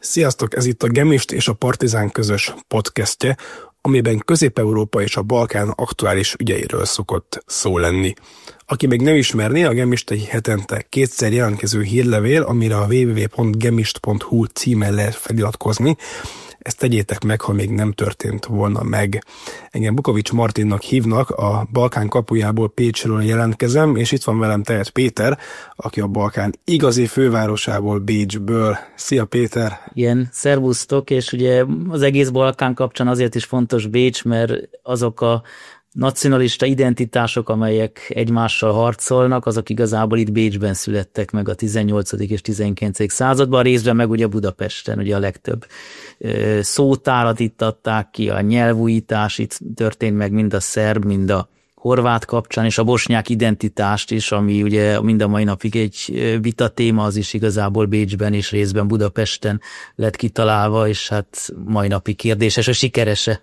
Sziasztok, ez itt a Gemist és a Partizán közös podcastje, amiben Közép-Európa és a Balkán aktuális ügyeiről szokott szó lenni. Aki még nem ismerné, a Gemist egy hetente kétszer jelentkező hírlevél, amire a www.gemist.hu címen lehet feliratkozni. Ezt tegyétek meg, ha még nem történt volna meg. Engem Bukovics Martinnak hívnak, a Balkán kapujából, Pécsről jelentkezem, és itt van velem tehát Péter, aki a Balkán igazi fővárosából, Bécsből. Szia Péter! Igen, szervusztok, és ugye az egész Balkán kapcsán azért is fontos Bécs, mert azok a nacionalista identitások, amelyek egymással harcolnak, azok igazából itt Bécsben születtek meg a 18. és 19. században, részben meg ugye Budapesten, ugye a legtöbb szótárat itt adták ki, a nyelvújítás itt történt meg mind a szerb, mind a horvát kapcsán, és a bosnyák identitást is, ami ugye mind a mai napig egy vita téma, az is igazából Bécsben és részben Budapesten lett kitalálva, és hát mai napig kérdéses, a sikerese.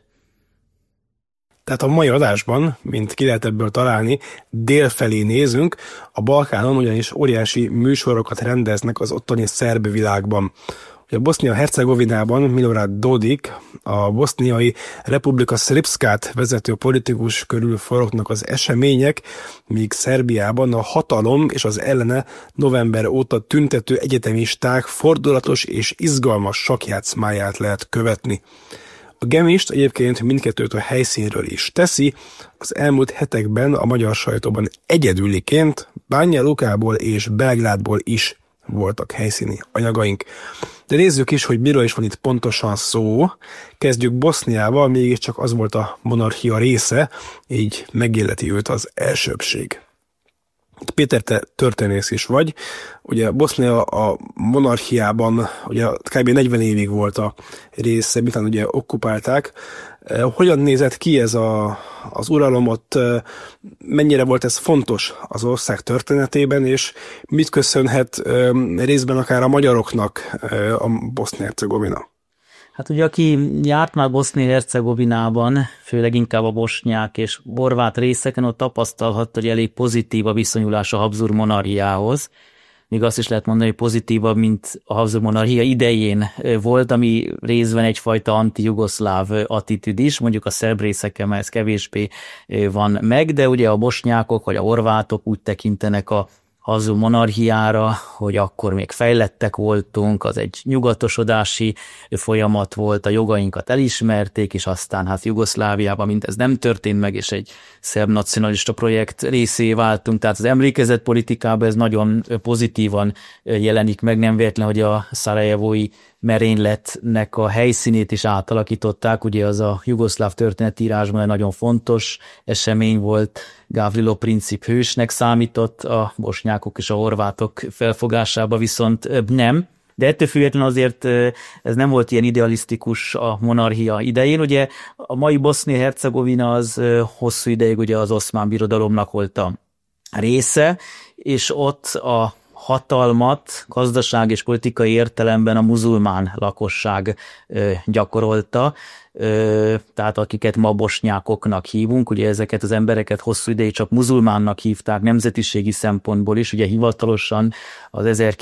Tehát a mai adásban, mint ki lehet ebből találni, délfelé nézünk, a Balkánon ugyanis óriási műsorokat rendeznek az ottani szerb világban. A Bosznia-Hercegovinában Milorad Dodik, a boszniai Republika Srpskát vezető politikus körül forognak az események, míg Szerbiában a hatalom és az ellene november óta tüntető egyetemisták fordulatos és izgalmas sakkjátszmáját lehet követni. A Gemist egyébként mindkettőt a helyszínről is teszi, az elmúlt hetekben a magyar sajtóban egyedüliként Banja Lukából és Belgrádból is voltak helyszíni anyagaink. De nézzük is, hogy miről is van itt pontosan szó. Kezdjük Boszniával, mégiscsak az volt a monarchia része, így megilleti őt az elsőbbség. Péter, te történész is vagy. Ugye Bosznia a monarchiában ugye kb. 40 évig volt a része, miután ugye okkupálták. Hogyan nézett ki ez az uralom ott, mennyire volt ez fontos az ország történetében, és mit köszönhet részben akár a magyaroknak a Bosznia-Hercegovina? Hát ugye, aki járt már Bosznia-Hercegovinában, főleg inkább a bosnyák és horvát részeken, ott tapasztalhatta, hogy elég pozitív a viszonyulás a Habsburg monarchiához. Még azt is lehet mondani, hogy pozitívabb, mint a Habsburg monarchia idején volt, ami részben egyfajta anti-jugoszláv attitűd is, mondjuk a szerb részeken ez kevésbé van meg, de ugye a bosnyákok vagy a horvátok úgy tekintenek a Habsburg monarchiára, hogy akkor még fejlettek voltunk, az egy nyugatosodási folyamat volt, a jogainkat elismerték, és aztán hát Jugoszláviában mindez nem történt meg, és egy szerb nacionalista projekt részé váltunk, tehát az emlékezetpolitikában ez nagyon pozitívan jelenik meg, nem véletlen, hogy a szarajevói merényletnek a helyszínét is átalakították, ugye az a jugoszláv történetírásban egy nagyon fontos esemény volt, Gavrilo Princip hősnek számított, a bosnyákok és a horvátok felfogásába viszont nem. De ettől függetlenül azért ez nem volt ilyen idealisztikus a monarchia idején. Ugye a mai Bosznia-Hercegovina az hosszú ideig ugye az Oszmán Birodalomnak volt a része, és ott a hatalmat gazdaság és politikai értelemben a muzulmán lakosság gyakorolta, tehát akiket ma bosnyákoknak hívunk, ugye ezeket az embereket hosszú ideig csak muzulmánnak hívták nemzetiségi szempontból is, ugye hivatalosan az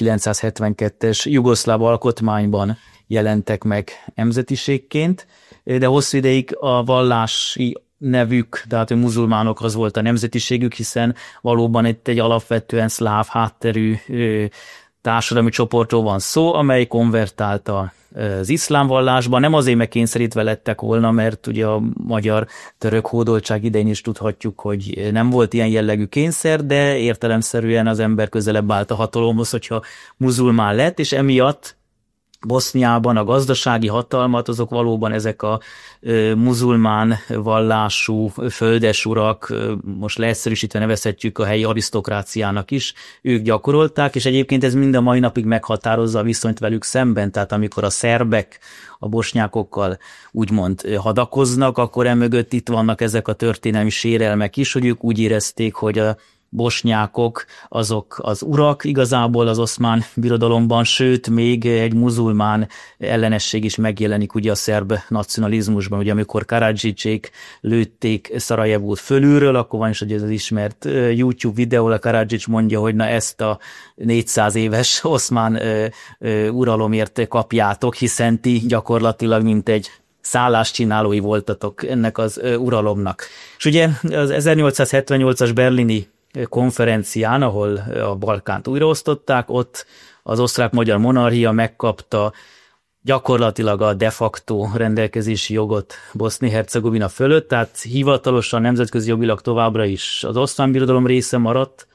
1972-es jugoszláv alkotmányban jelentek meg nemzetiségként, de hosszú ideig a vallási nevük, tehát a muzulmánok az volt a nemzetiségük, hiszen valóban itt egy alapvetően szláv hátterű társadalmi csoportról van szó, amely konvertált az iszlám vallásba. Nem azért, mert kényszerítve lettek volna, mert ugye a magyar-török hódoltság idején is tudhatjuk, hogy nem volt ilyen jellegű kényszer, de értelemszerűen az ember közelebb állt a hatalomhoz, hogyha muzulmán lett, és emiatt Boszniában a gazdasági hatalmat, azok valóban ezek a muzulmán vallású földesurak, most leegyszerűsítve nevezhetjük a helyi arisztokráciának is, ők gyakorolták, és egyébként ez mind a mai napig meghatározza a viszonyt velük szemben, tehát amikor a szerbek a bosnyákokkal úgymond hadakoznak, akkor emögött itt vannak ezek a történelmi sérelmek is, hogy ők úgy érezték, hogy a bosnyákok, azok az urak igazából az oszmán birodalomban, sőt, még egy muzulmán ellenesség is megjelenik ugye a szerb nacionalizmusban, ugye amikor Karadžicsék lőtték Szarajevót fölülről, akkor van is hogy ez az ismert YouTube videó, a Karadžić mondja, hogy na ezt a 400 éves oszmán uralomért kapjátok, hiszen ti gyakorlatilag mint egy szálláscsinálói voltatok ennek az uralomnak. És ugye az 1878-as berlini konferencián, ahol a Balkánt újraosztották, ott az osztrák-magyar monarchia megkapta gyakorlatilag a de facto rendelkezési jogot Bosznia-Hercegovina fölött, tehát hivatalosan nemzetközi jogilag továbbra is az Oszmán Birodalom része maradt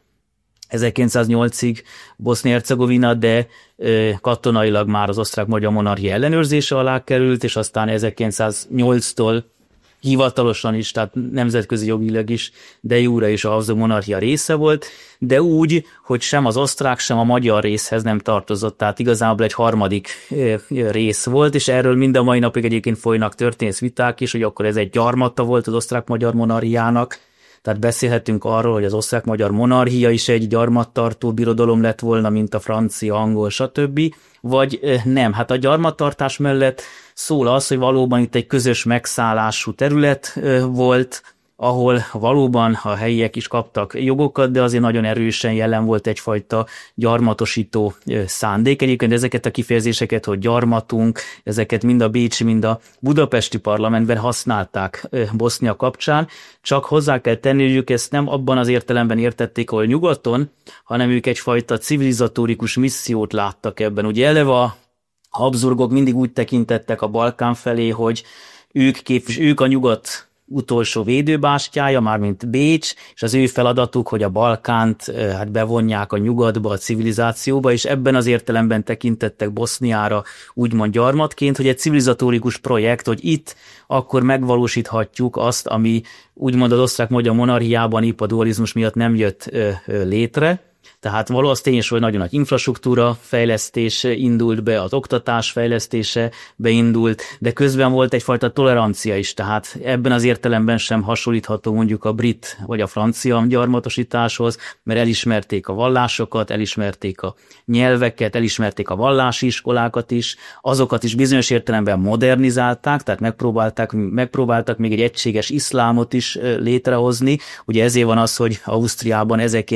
1908-ig Bosznia-Hercegovina, de katonailag már az osztrák-magyar monarchia ellenőrzése alá került, és aztán 1908-tól hivatalosan is, tehát nemzetközi jogilag is, de jure is a Habsburg monarchia része volt, de úgy, hogy sem az osztrák, sem a magyar részhez nem tartozott, tehát igazából egy harmadik rész volt, és erről mind a mai napig egyébként folynak történész viták is, hogy akkor ez egy gyarmata volt az osztrák-magyar monarchiának, tehát beszélhetünk arról, hogy az osztrák-magyar monarchia is egy gyarmattartó birodalom lett volna, mint a francia, angol, stb. Vagy nem. Hát a gyarmattartás mellett szól az, hogy valóban itt egy közös megszállású terület volt, ahol valóban a helyiek is kaptak jogokat, de azért nagyon erősen jelen volt egyfajta gyarmatosító szándék. Egyébként ezeket a kifejezéseket, hogy gyarmatunk, ezeket mind a bécsi, mind a budapesti parlamentben használták Bosznia kapcsán, csak hozzá kell tenni, hogy ők ezt nem abban az értelemben értették, ahol nyugaton, hanem ők egyfajta civilizatórikus missziót láttak ebben. Ugye eleve a Habsburgok mindig úgy tekintettek a Balkán felé, hogy ők a nyugat utolsó védőbástyája, mármint Bécs, és az ő feladatuk, hogy a Balkánt bevonják a nyugatba, a civilizációba, és ebben az értelemben tekintettek Boszniára úgymond gyarmatként, hogy egy civilizatórikus projekt, hogy itt akkor megvalósíthatjuk azt, ami úgymond az osztrák-magyar monarchiában épp a dualizmus miatt nem jött létre. Tehát való az tényleg, hogy nagyon nagy infrastruktúra fejlesztés indult be, az oktatás fejlesztése beindult, de közben volt egyfajta tolerancia is, tehát ebben az értelemben sem hasonlítható mondjuk a brit vagy a francia gyarmatosításhoz, mert elismerték a vallásokat, elismerték a nyelveket, elismerték a vallási iskolákat is, azokat is bizonyos értelemben modernizálták, tehát megpróbáltak még egy egységes iszlámot is létrehozni. Ugye ezért van az, hogy Ausztriában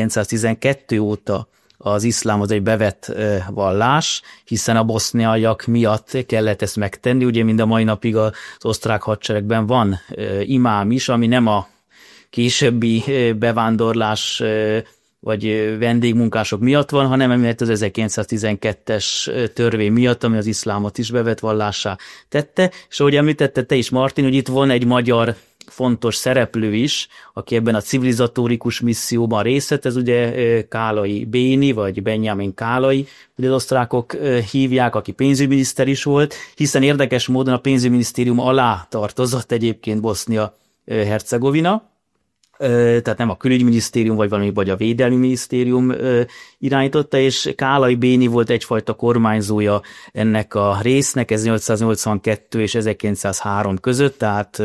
1912 óta az iszlám az egy bevett vallás, hiszen a boszniaiak miatt kellett ezt megtenni, ugye mind a mai napig az osztrák hadseregben van imám is, ami nem a későbbi bevándorlás vagy vendégmunkások miatt van, hanem emiatt az 1912-es törvény miatt, ami az iszlámot is bevett vallássá tette, és ahogy említette te is, Martin, hogy itt van egy magyar fontos szereplő is, aki ebben a civilizatórikus misszióban részt vett, ez ugye Kálai Béni, vagy Benjamin Kálai, hogy az osztrákok hívják, aki pénzügyminiszter is volt, hiszen érdekes módon a pénzügyminisztérium alá tartozott egyébként Bosznia-Hercegovina, tehát nem a külügyminisztérium, vagy a védelmi minisztérium irányította, és Kálai Béni volt egyfajta kormányzója ennek a résznek 1882 és 1903 között, tehát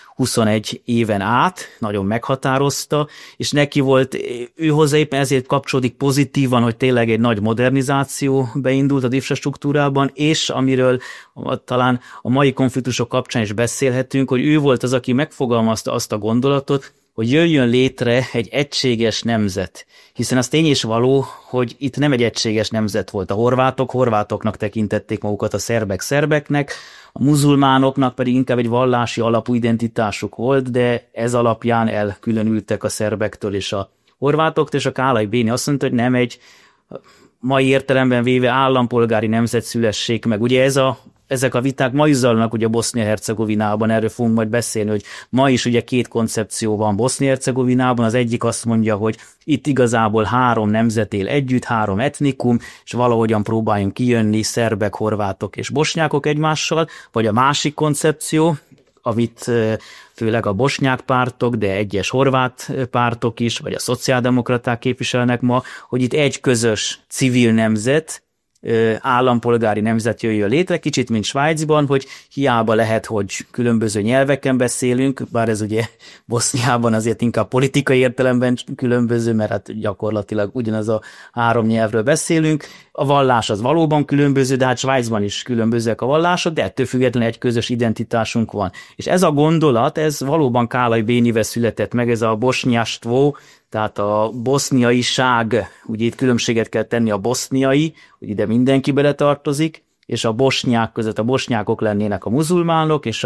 21 éven át, nagyon meghatározta, és neki volt, ő hozzá éppen ezért kapcsolódik pozitívan, hogy tényleg egy nagy modernizáció beindult az infrastruktúrában, és amiről talán a mai konfliktusok kapcsán is beszélhetünk, hogy ő volt az, aki megfogalmazta azt a gondolatot, hogy jöjjön létre egy egységes nemzet. Hiszen az tény és való, hogy itt nem egy egységes nemzet volt. A horvátoknak tekintették magukat, a szerbek szerbeknek, a muzulmánoknak pedig inkább egy vallási alapú identitásuk volt, de ez alapján elkülönültek a szerbektől és a horvátoktól, és a Kálai Béni azt mondta, hogy nem egy mai értelemben véve állampolgári nemzet szülessék meg. Ugye ezek a viták ma is zajlanak ugye Bosznia-Hercegovinában, erről fogunk majd beszélni, hogy ma is ugye két koncepció van Bosznia-Hercegovinában, az egyik azt mondja, hogy itt igazából 3 nemzet él együtt, 3 etnikum, és valahogyan próbáljunk kijönni szerbek, horvátok és bosnyákok egymással, vagy a másik koncepció, amit főleg a bosnyák pártok, de egyes horvát pártok is, vagy a szociáldemokraták képviselnek ma, hogy itt egy közös civil nemzet, állampolgári nemzet jöjjön létre, kicsit mint Svájcban, hogy hiába lehet, hogy különböző nyelveken beszélünk, bár ez ugye Boszniában azért inkább politikai értelemben különböző, mert hát gyakorlatilag ugyanaz a 3 nyelvről beszélünk. A vallás az valóban különböző, de hát Svájcban is különbözőek a vallások, de ettől függetlenül egy közös identitásunk van. És ez a gondolat, ez valóban Kálai Bénivel született meg, ez a bosnyástvo, tehát a boszniaiság, ugye itt különbséget kell tenni a boszniai, hogy ide mindenki beletartozik, és a bosnyák között a bosnyákok lennének a muzulmánok, és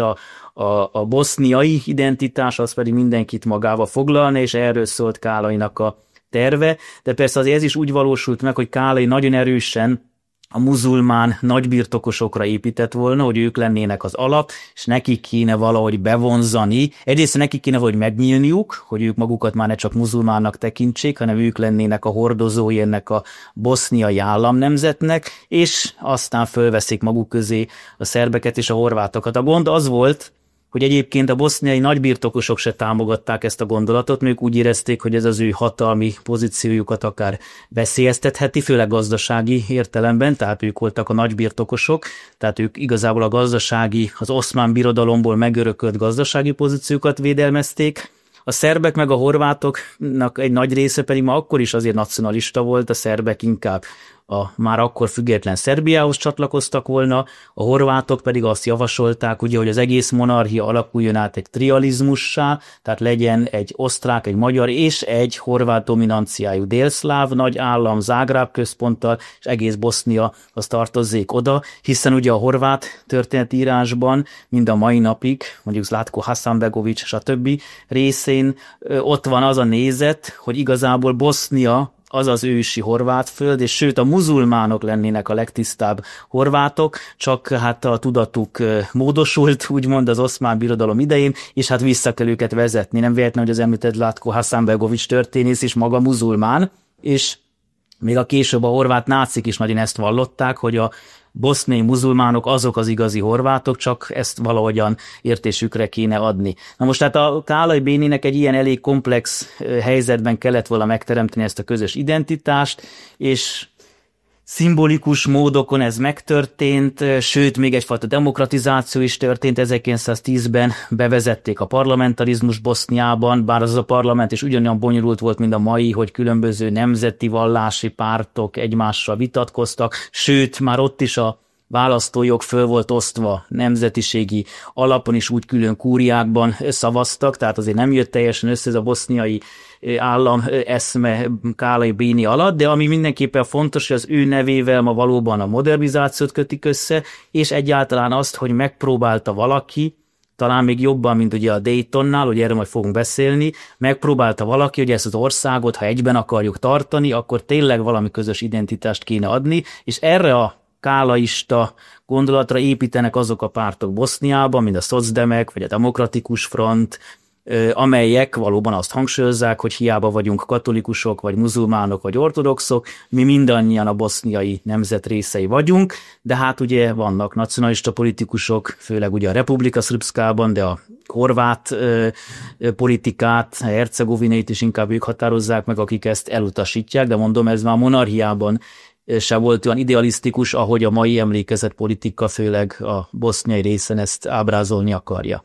a boszniai identitás az pedig mindenkit magába foglalna, és erről szólt Kálainak a terve, de persze azért ez is úgy valósult meg, hogy Kálai nagyon erősen a muzulmán nagybirtokosokra épített volna, hogy ők lennének az alap, és nekik kéne valahogy bevonzani. Egyrészt nekik kéne valahogy megnyílniuk, hogy ők magukat már ne csak muzulmánnak tekintsék, hanem ők lennének a hordozói ennek a boszniai államnemzetnek, és aztán fölveszik maguk közé a szerbeket és a horvátokat. A gond az volt, hogy egyébként a boszniai nagybirtokosok se támogatták ezt a gondolatot, ők úgy érezték, hogy ez az ő hatalmi pozíciójukat akár veszélyeztetheti, főleg gazdasági értelemben, tehát ők voltak a nagybirtokosok, tehát ők igazából a gazdasági, az oszmán birodalomból megörökölt gazdasági pozíciókat védelmezték. A szerbek meg a horvátoknak egy nagy része pedig ma akkor is azért nacionalista volt, a szerbek inkább már akkor független Szerbiához csatlakoztak volna, a horvátok pedig azt javasolták, ugye, hogy az egész monarchia alakuljon át egy trializmussá, tehát legyen egy osztrák, egy magyar és egy horvát dominanciájú délszláv nagy állam Zágráb központtal, és egész Bosznia az tartozzék oda, hiszen ugye a horvát történetírásban mind a mai napig, mondjuk Zlatko Hasanbegovics és a többi részén ott van az a nézet, hogy igazából Bosznia az az ősi horvátföld, és sőt a muzulmánok lennének a legtisztább horvátok, csak hát a tudatuk módosult, úgymond az oszmán birodalom idején, és hát vissza kell őket vezetni. Nem véletlen, hogy az említett Zlatko Hasanbegovics történész is maga muzulmán, és még a később a horvát nácik is nagyon ezt vallották, hogy a boszniai muzulmánok azok az igazi horvátok, csak ezt valahogyan értésükre kéne adni. Na most tehát a Kálai Béninek egy ilyen elég komplex helyzetben kellett volna megteremteni ezt a közös identitást, és szimbolikus módokon ez megtörtént, sőt, még egyfajta demokratizáció is történt. 1910-ben bevezették a parlamentarizmus Boszniában, bár az a parlament is ugyanolyan bonyolult volt, mint a mai, hogy különböző nemzeti vallási pártok egymással vitatkoztak, sőt, már ott is a választójog föl volt osztva nemzetiségi alapon is, úgy külön kúriákban szavaztak, tehát azért nem jött teljesen össze ez a boszniai állam eszme Kálai Béni alatt, de ami mindenképpen fontos, hogy az ő nevével ma valóban a modernizációt kötik össze, és egyáltalán azt, hogy megpróbálta valaki, talán még jobban, mint ugye a Daytonnál, hogy erről majd fogunk beszélni, megpróbálta valaki, hogy ezt az országot, ha egyben akarjuk tartani, akkor tényleg valami közös identitást kéne adni, és erre a kálaista gondolatra építenek azok a pártok Boszniában, mint a Szocdemek, vagy a Demokratikus Front, amelyek valóban azt hangsúlyozzák, hogy hiába vagyunk katolikusok, vagy muzulmánok, vagy ortodoxok, mi mindannyian a boszniai nemzet részei vagyunk, de hát ugye vannak nacionalista politikusok, főleg ugye a Republika Srpskában, de a horvát politikát, a hercegovinait is inkább ők határozzák meg, akik ezt elutasítják, de mondom, ez már a monarchiában se volt olyan idealisztikus, ahogy a mai emlékezetpolitika, főleg a boszniai részen ezt ábrázolni akarja.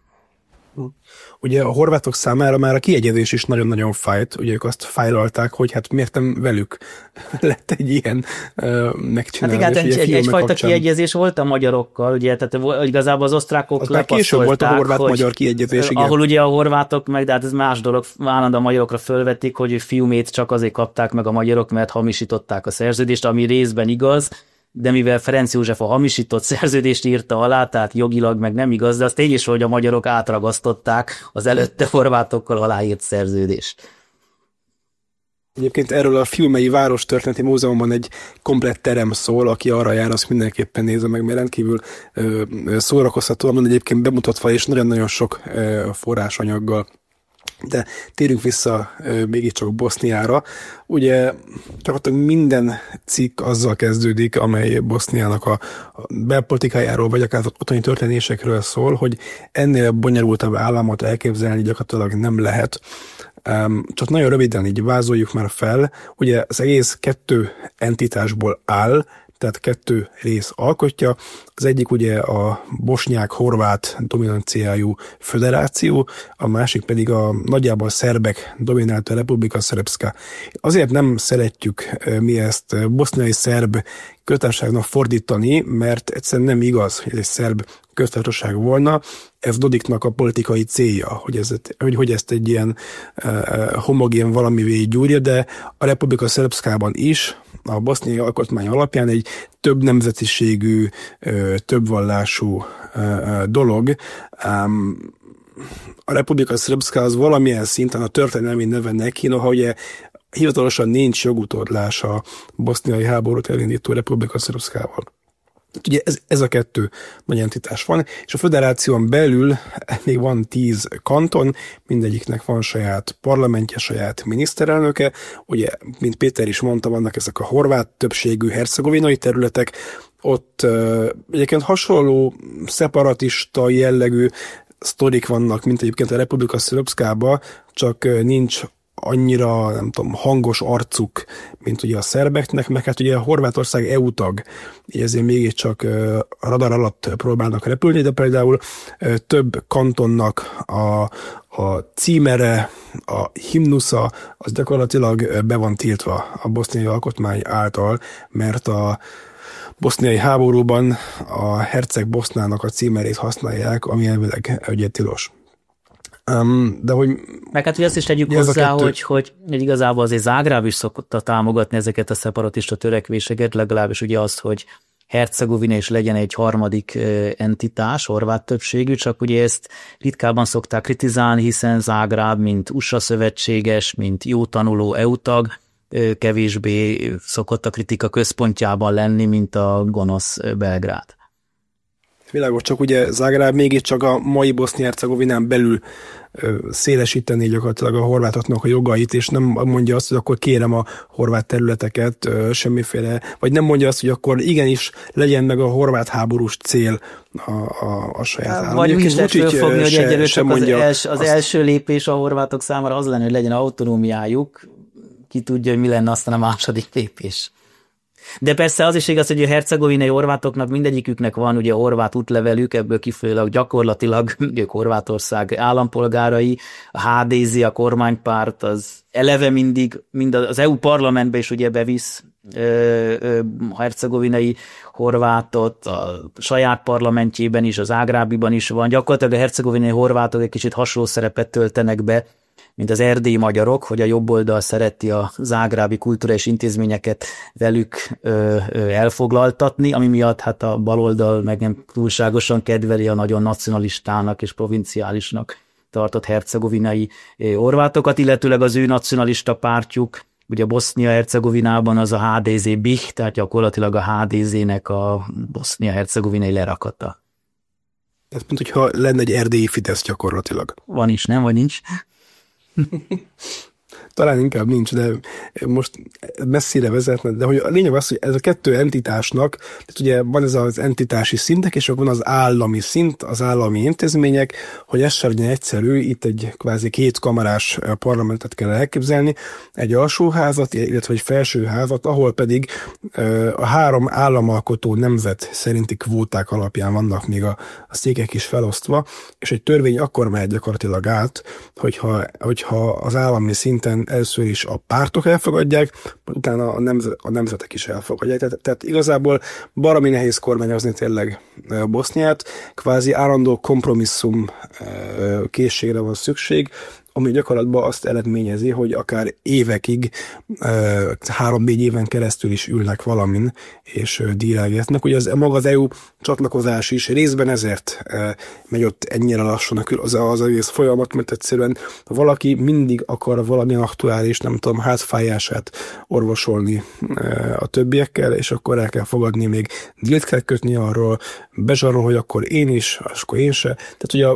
Ugye a horvátok számára már a kiegyezés is nagyon-nagyon fájt, ugye ők azt fájlalták, hogy hát miért nem velük lett egy ilyen megcsinálni. Hát igen, egyfajta kiegyezés volt a magyarokkal, ugye, tehát igazából az osztrákok lepasztolták, később volt a horvát-magyar kiegyezés, igen. Ahol ugye a horvátok meg, de hát ez más dolog, állandóan a magyarokra fölvették, hogy fiumét csak azért kapták meg a magyarok, mert hamisították a szerződést, ami részben igaz, de mivel Ferenc József a hamisított szerződést írta alá, tehát jogilag meg nem igaz, de az tény is, hogy a magyarok átragasztották az előtte horvátokkal aláírt szerződést. Egyébként erről a Fiumei Várostörténeti Múzeumban egy komplett terem szól, aki arra jár, azt mindenképpen nézze meg, mert rendkívül szórakoztatóan van egyébként bemutatva, és nagyon-nagyon sok forrásanyaggal. De térjünk vissza mégiscsak Boszniára. Ugye gyakorlatilag minden cikk azzal kezdődik, amely Boszniának a belpolitikájáról, vagy akár az otthoni történésekről szól, hogy ennél bonyolultabb államot elképzelni gyakorlatilag nem lehet. Csak nagyon röviden így vázoljuk már fel, ugye az egész 2 entitásból áll, tehát 2 rész alkotja. Az egyik ugye a bosnyák-horvát dominanciájú föderáció, a másik pedig a nagyjából szerbek dominálta Republika Srpska. Azért nem szeretjük mi ezt boszniai szerb köztársaságnak fordítani, mert egyszerűen nem igaz, hogy ez egy szerb köztársaság volna. Ez Dodiknak a politikai célja, hogy ezt egy ilyen homogén valamivé gyúrja, de a Republika Srpskában is a boszniai alkotmány alapján egy több nemzetiségű, több vallású dolog. A Republika Srpska az valamilyen szinten a történelmi neve neki, noha ugye hivatalosan nincs jogutódlás a boszniai háborút elindító Republika Srpskával. Ugye ez a 2 nagy entitás van, és a föderáción belül még van 10 kanton, mindegyiknek van saját parlamentje, saját miniszterelnöke. Ugye, mint Péter is mondta, vannak ezek a horvát többségű hercegovinai területek, ott egyébként hasonló szeparatista jellegű sztorik vannak, mint egyébként a Republika Srpskában, csak nincs annyira, nem tudom, hangos arcuk, mint ugye a szerbeknek, meg hát ugye a Horvátország EU tag, így ezért mégiscsak radar alatt próbálnak repülni, de például több kantonnak a címere, a himnusza, az gyakorlatilag be van tiltva a boszniai alkotmány által, mert a boszniai háborúban a herceg Bosznának a címerét használják, ami elvileg ugye tilos. De hogy... Meg hát, hogy azt is tegyük hozzá, hogy igazából azért Zágráb is szokta támogatni ezeket a szeparatista törekvéseket, legalábbis ugye az, hogy Hercegovina is legyen egy harmadik entitás, horvát többségű, csak ugye ezt ritkában szokták kritizálni, hiszen Zágráb, mint USA szövetséges, mint jó tanuló EU tag, kevésbé szokott a kritika központjában lenni, mint a gonosz Belgrád. Világos, csak ugye Zágráb mégiscsak a mai Bosznia-Hercegovinán belül szélesíteni gyakorlatilag a horvátoknak a jogait, és nem mondja azt, hogy akkor kérem a horvát területeket semmiféle, vagy nem mondja azt, hogy akkor igenis legyen meg a horvát háborús cél a saját állam. Vagy mi is lehet fölfogni, hogy egyelőre csak az első lépés a horvátok számára az lenne, hogy legyen autonómiájuk, ki tudja, hogy mi lenne aztán a második lépés. De persze az is igaz, hogy a hercegovinai horvátoknak mindegyiküknek van ugye horvát útlevelük, ebből kifolyólag gyakorlatilag ők Horvátország állampolgárai, a HDZ, a kormánypárt, az eleve mind az EU parlamentbe is ugye bevisz hercegovinai horvátot, a saját parlamentjében is, az Zágrábiban is van. Gyakorlatilag a hercegovinai horvátok egy kicsit hasonló szerepet töltenek be, mint az erdélyi magyarok, hogy a jobb oldal szereti a zágrábi kulturális intézményeket velük elfoglaltatni, ami miatt hát a baloldal meg nem túlságosan kedveli a nagyon nacionalistának és provinciálisnak tartott hercegovinai horvátokat, illetőleg az ő nacionalista pártjuk, ugye Bosznia-Hercegovinában az a HDZ BiH, tehát gyakorlatilag a HDZ-nek a bosznia-hercegovinai lerakata. Ez mint hogyha lenne egy erdélyi Fidesz gyakorlatilag. Van is, nem? Vagy nincs? Talán inkább nincs, de most messzire vezetne, de hogy a lényeg az, hogy ez a 2 entitásnak, tehát ugye van ez az entitási szintek, és akkor van az állami szint, az állami intézmények, hogy ez sem legyen egyszerű, itt egy kvázi 2 kamarás parlamentet kell elképzelni, egy alsóházat, illetve egy felsőházat, ahol pedig a 3 államalkotó nemzet szerinti kvóták alapján vannak még a székek is felosztva, és egy törvény akkor megy gyakorlatilag át, hogyha az állami szinten először is a pártok elfogadják, utána a nemzetek is elfogadják. Tehát igazából baromi nehéz kormányozni tényleg Boszniát, kvázi állandó kompromisszum készségre van szükség, ami gyakorlatban azt eredményezi, hogy akár évekig, 3-4 éven keresztül is ülnek valamin, és dílelgetnek. Ugye maga az EU csatlakozás is részben ezért megy ott ennyire lassan az egész folyamat, mert egyszerűen valaki mindig akar valamilyen aktuális, nem tudom, hátfájását orvosolni a többiekkel, és akkor el kell fogadni, még dílt kell kötni arról, bezsarol, hogy akkor én is, akkor én se. Tehát ugye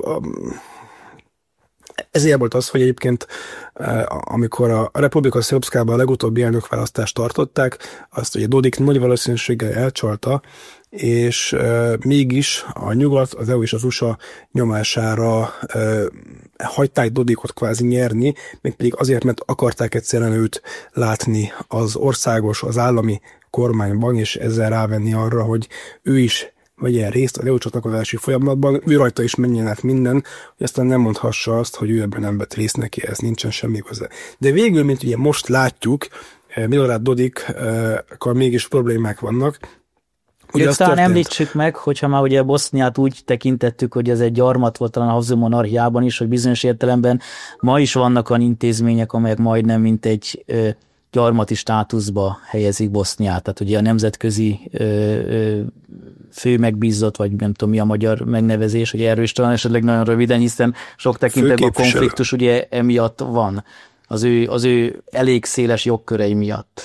ezért volt az, hogy egyébként amikor a Republika Srpskában a legutóbbi elnökválasztást tartották, azt ugye Dodik nagy valószínűséggel elcsalta, és mégis a nyugat, az EU és az USA nyomására hagyták Dodikot kvázi nyerni, mégpedig azért, mert akarták egyszerűen őt látni az országos, az állami kormányban, és ezzel rávenni arra, hogy ő is vegyen részt az EU csatlakozási folyamatban, ő rajta is menjen át minden, hogy aztán nem mondhassa azt, hogy ő ebben nem vett részt neki, ez nincsen semmi hozzá. De végül, mint ugye most látjuk, Milorad Dodikkal mégis problémák vannak. Ugye talán említsük meg, hogyha már ugye Boszniát úgy tekintettük, hogy ez egy gyarmat volt talán a Habsburg monarchiában is, hogy bizonyos értelemben ma is vannak olyan intézmények, amelyek majdnem mint egy gyarmati státuszba helyezik Boszniát. Tehát ugye a nemzetközi fő megbízott, vagy nem tudom mi a magyar megnevezés, hogy erről is talán esetleg nagyon röviden, hiszen sok tekintetben a konfliktus ugye emiatt van, az ő elég széles jogkörei miatt.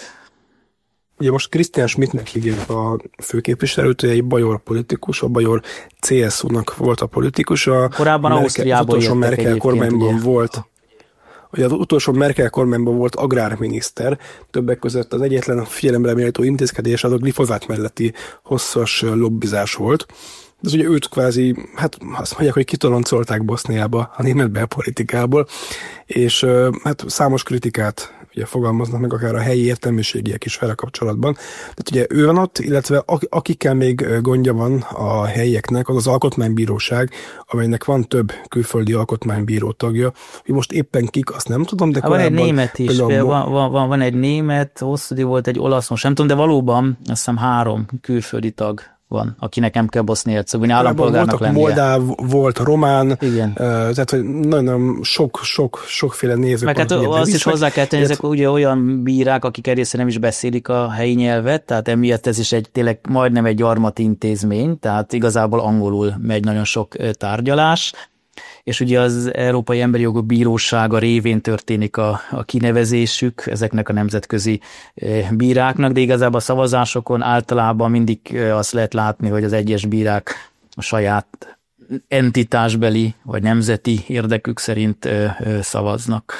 Ugye most Christian Schmidtnek hívják a főképviselőt, egy bajor politikus, a bajor CSU-nak volt a politikusa. Korábban Ausztriából utolsó Merkel kormányban ugye volt. Ugye az utolsó Merkel kormányban volt agrárminiszter, többek között az egyetlen figyelemre méltó intézkedés az a glifozát melletti hosszas lobbizás volt. Ez ugye őt kvázi, hát azt mondják, hogy kitoloncolták Boszniába a német belpolitikából, és hát számos kritikát ugye fogalmaznak meg akár a helyi értelmiségiek is vele kapcsolatban. Tehát ugye ő van ott, illetve akikkel még gondja van a helyieknek, az az alkotmánybíróság, amelynek van több külföldi alkotmánybíró tagja. Hogy most éppen kik, azt nem tudom, de korábban... Van egy német is, van egy német, hosszú volt egy olasz, most nem tudom, de valóban azt hiszem 3 külföldi tag van, aki nekem kell Bosznia-Hercegovina állampolgárnak lennie. Moldáv, volt román, tehát hogy nagyon sokféle nézők. Meg hát azt is hozzá kell tenni, ezek ugye olyan bírák, akik egészen nem is beszélik a helyi nyelvet, tehát emiatt ez is tényleg majdnem egy gyarmati intézmény, tehát igazából angolul megy nagyon sok tárgyalás, és ugye az Európai Emberi Jogok Bírósága révén történik a kinevezésük ezeknek a nemzetközi bíráknak, de igazából a szavazásokon általában mindig azt lehet látni, hogy az egyes bírák a saját entitásbeli vagy nemzeti érdekük szerint szavaznak.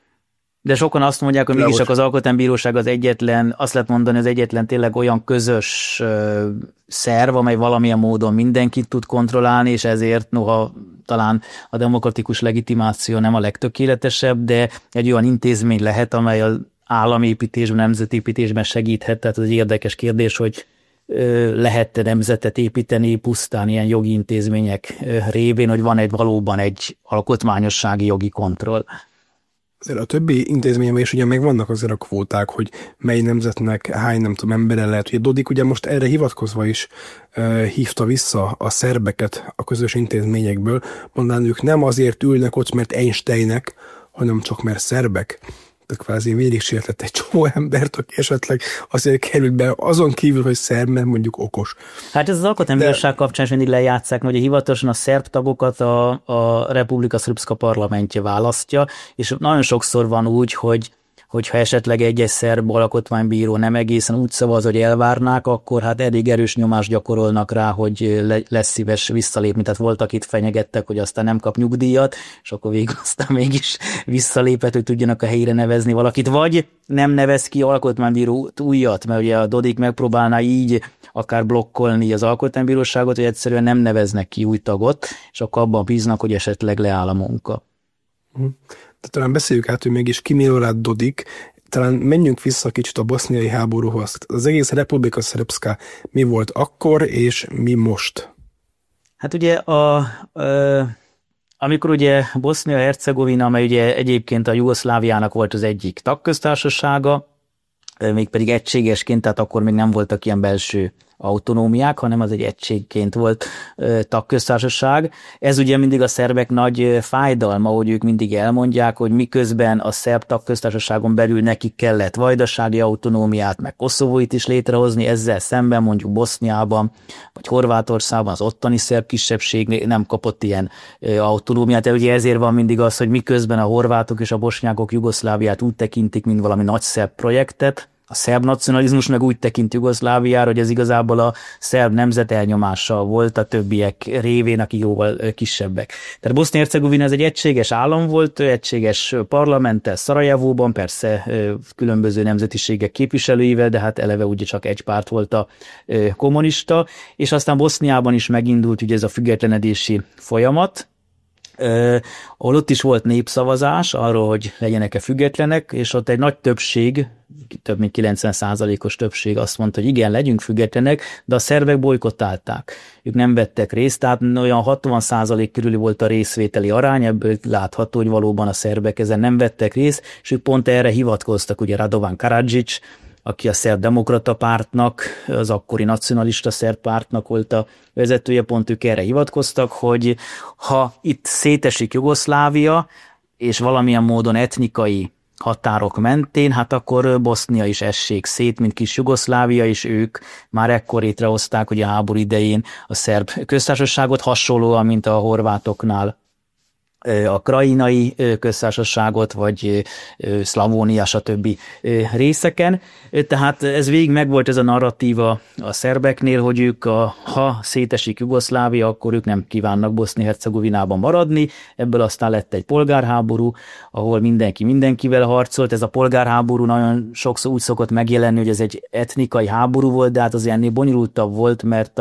De sokan azt mondják, hogy mégis csak az Alkotmánybíróság az egyetlen, azt lehet mondani, az egyetlen tényleg olyan közös szerv, amely valamilyen módon mindenkit tud kontrollálni, és ezért noha talán a demokratikus legitimáció nem a legtökéletesebb, de egy olyan intézmény lehet, amely az államépítésben, nemzetépítésben segíthet. Tehát ez egy érdekes kérdés, hogy lehet-e nemzetet építeni pusztán ilyen jogi intézmények révén, hogy van valóban egy alkotmányossági jogi kontroll. Azért a többi intézményben is ugye még vannak azért a kvóták, hogy mely nemzetnek hány, nem tudom, embere lehet. Ugye Dodik ugye most erre hivatkozva is hívta vissza a szerbeket a közös intézményekből, mondván ők nem azért ülnek ott, mert Einsteinek, hanem csak mert szerbek. Tehát kvázi végigsértett egy csomó embert, aki esetleg azért került be, azon kívül, hogy szerb, mert mondjuk okos. Hát ez az Alkotmánybíróság kapcsán is mindig lejátszák, hogy hivatalosan a szerb tagokat a Republika Srpska parlamentje választja, és nagyon sokszor van úgy, hogyha esetleg egy szerb alkotmánybíró nem egészen úgy szavaz, hogy elvárnák, akkor hát elég erős nyomást gyakorolnak rá, hogy lesz szíves visszalépni. Tehát voltak itt fenyegettek, hogy aztán nem kap nyugdíjat, és akkor végül aztán mégis visszalépett, hogy tudjanak a helyre nevezni valakit. Vagy nem nevez ki alkotmánybíró újat, mert ugye a Dodik megpróbálná így akár blokkolni az alkotmánybíróságot, hogy egyszerűen nem neveznek ki új tagot, és akkor abban bíznak, hogy esetleg leáll a munka. De talán beszéljük át, hogy mégis ki Milorad Dodik, talán menjünk vissza kicsit a boszniai háborúhoz. Az egész Republika Srpska mi volt akkor, és mi most? Hát ugye amikor ugye Bosznia-Hercegovina, amely ugye egyébként a Jugoszláviának volt az egyik tagköztársasága, mégpedig egységesként, tehát akkor még nem voltak ilyen belső autonómiák, hanem az egy egységként volt tagköztársaság. Ez ugye mindig a szerbek nagy fájdalma, hogy ők mindig elmondják, hogy miközben a szerb tagköztársaságon belül nekik kellett vajdasági autonómiát, meg Koszovóit is létrehozni, ezzel szemben mondjuk Boszniában, vagy Horvátországban az ottani szerb kisebbség nem kapott ilyen autonómiát. De ugye ezért van mindig az, hogy miközben a horvátok és a bosnyákok Jugoszláviát úgy tekintik, mint valami nagy szerb projektet, a szerb nacionalizmus meg úgy tekint Jugoszláviára, hogy ez igazából a szerb nemzet elnyomása volt a többiek révén, akik jóval kisebbek. Tehát Bosznia-Hercegovina ez egy egységes állam volt, egységes parlamenttel Szarajevóban, persze különböző nemzetiségek képviselőivel, de hát eleve ugye csak egy párt volt a kommunista, és aztán Boszniában is megindult ugye ez a függetlenedési folyamat, ahol ott is volt népszavazás arról, hogy legyenek-e függetlenek, és ott egy nagy többség, több mint 90%-os többség azt mondta, hogy igen, legyünk függetlenek, de a szerbek bolykottálták. Ők nem vettek részt, tehát olyan 60% körüli volt a részvételi arány, ebből látható, hogy valóban a szerbek ezen nem vettek részt, és ők pont erre hivatkoztak, ugye Radovan Karadžić, aki a szerb demokrata pártnak, az akkori nacionalista szerb pártnak volt a vezetője, pont ők erre hivatkoztak, hogy ha itt szétesik Jugoszlávia, és valamilyen módon etnikai határok mentén, hát akkor Bosznia is essék szét, mint kis Jugoszlávia, és ők már ekkor létrehozták, hogy a háború idején a szerb köztársaságot, hasonlóan, mint a horvátoknál a krajinai köztársaságot, vagy Szlavónia, stb. Részeken. Tehát ez végig megvolt ez a narratíva a szerbeknél, hogy ők, ha szétesik Jugoszlávia, akkor ők nem kívánnak Bosznia-Hercegovinában maradni. Ebből aztán lett egy polgárháború, ahol mindenki mindenkivel harcolt. Ez a polgárháború nagyon sokszor úgy szokott megjelenni, hogy ez egy etnikai háború volt, de hát az ennél bonyolultabb volt, mert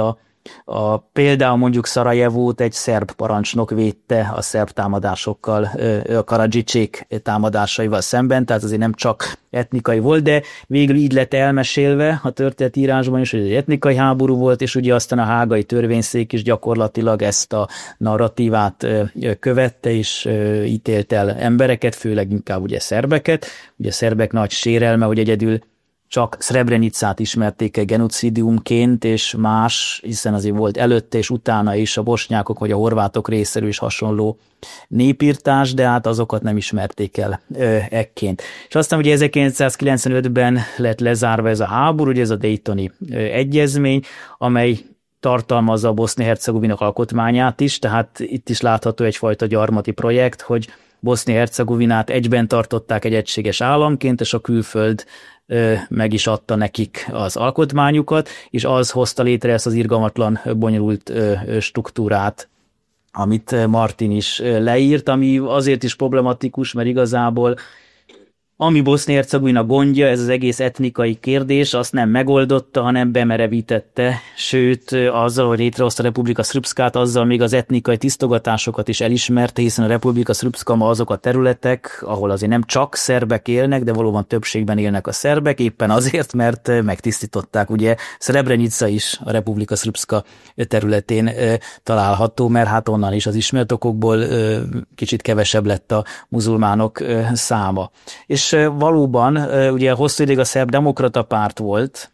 például mondjuk Szarajevót egy szerb parancsnok védte a szerb támadásokkal, a Karadžićék támadásaival szemben, tehát azért nem csak etnikai volt, de végül így lett elmesélve a történetírásban is, hogy egy etnikai háború volt, és ugye aztán a hágai törvényszék is gyakorlatilag ezt a narratívát követte, és ítélt el embereket, főleg inkább ugye szerbeket. Ugye a szerbek nagy sérelme, hogy egyedül csak Srebrenicát ismerték el genocidiumként, és más, hiszen azért volt előtte és utána is a bosnyákok vagy a horvátok részéről is hasonló népírtás, de hát azokat nem ismerték el ekként. És aztán ugye 1995-ben lett lezárva ez a háború, ugye ez a Daytoni egyezmény, amely tartalmazza a Bosznia-Hercegovina alkotmányát is, tehát itt is látható egyfajta gyarmati projekt, hogy Bosznia-Hercegovinát egyben tartották egy egységes államként, és a külföld meg is adta nekik az alkotmányukat, és az hozta létre ezt az irgalmatlan, bonyolult struktúrát, amit Martin is leírt, ami azért is problematikus, mert igazából ami Bosznia-Hercegovina gondja, ez az egész etnikai kérdés, azt nem megoldotta, hanem bemerevítette, sőt azzal, hogy létrehozta a Republika Srpskát, azzal még az etnikai tisztogatásokat is elismerte, hiszen a Republika Srpska ma azok a területek, ahol azért nem csak szerbek élnek, de valóban többségben élnek a szerbek, éppen azért, mert megtisztították, ugye Srebrenica is a Republika Srpska területén található, mert hát onnan is az ismert okokból kicsit kevesebb lett a muzulmánok száma. És valóban ugye hosszú ideig a szerb demokrata párt volt,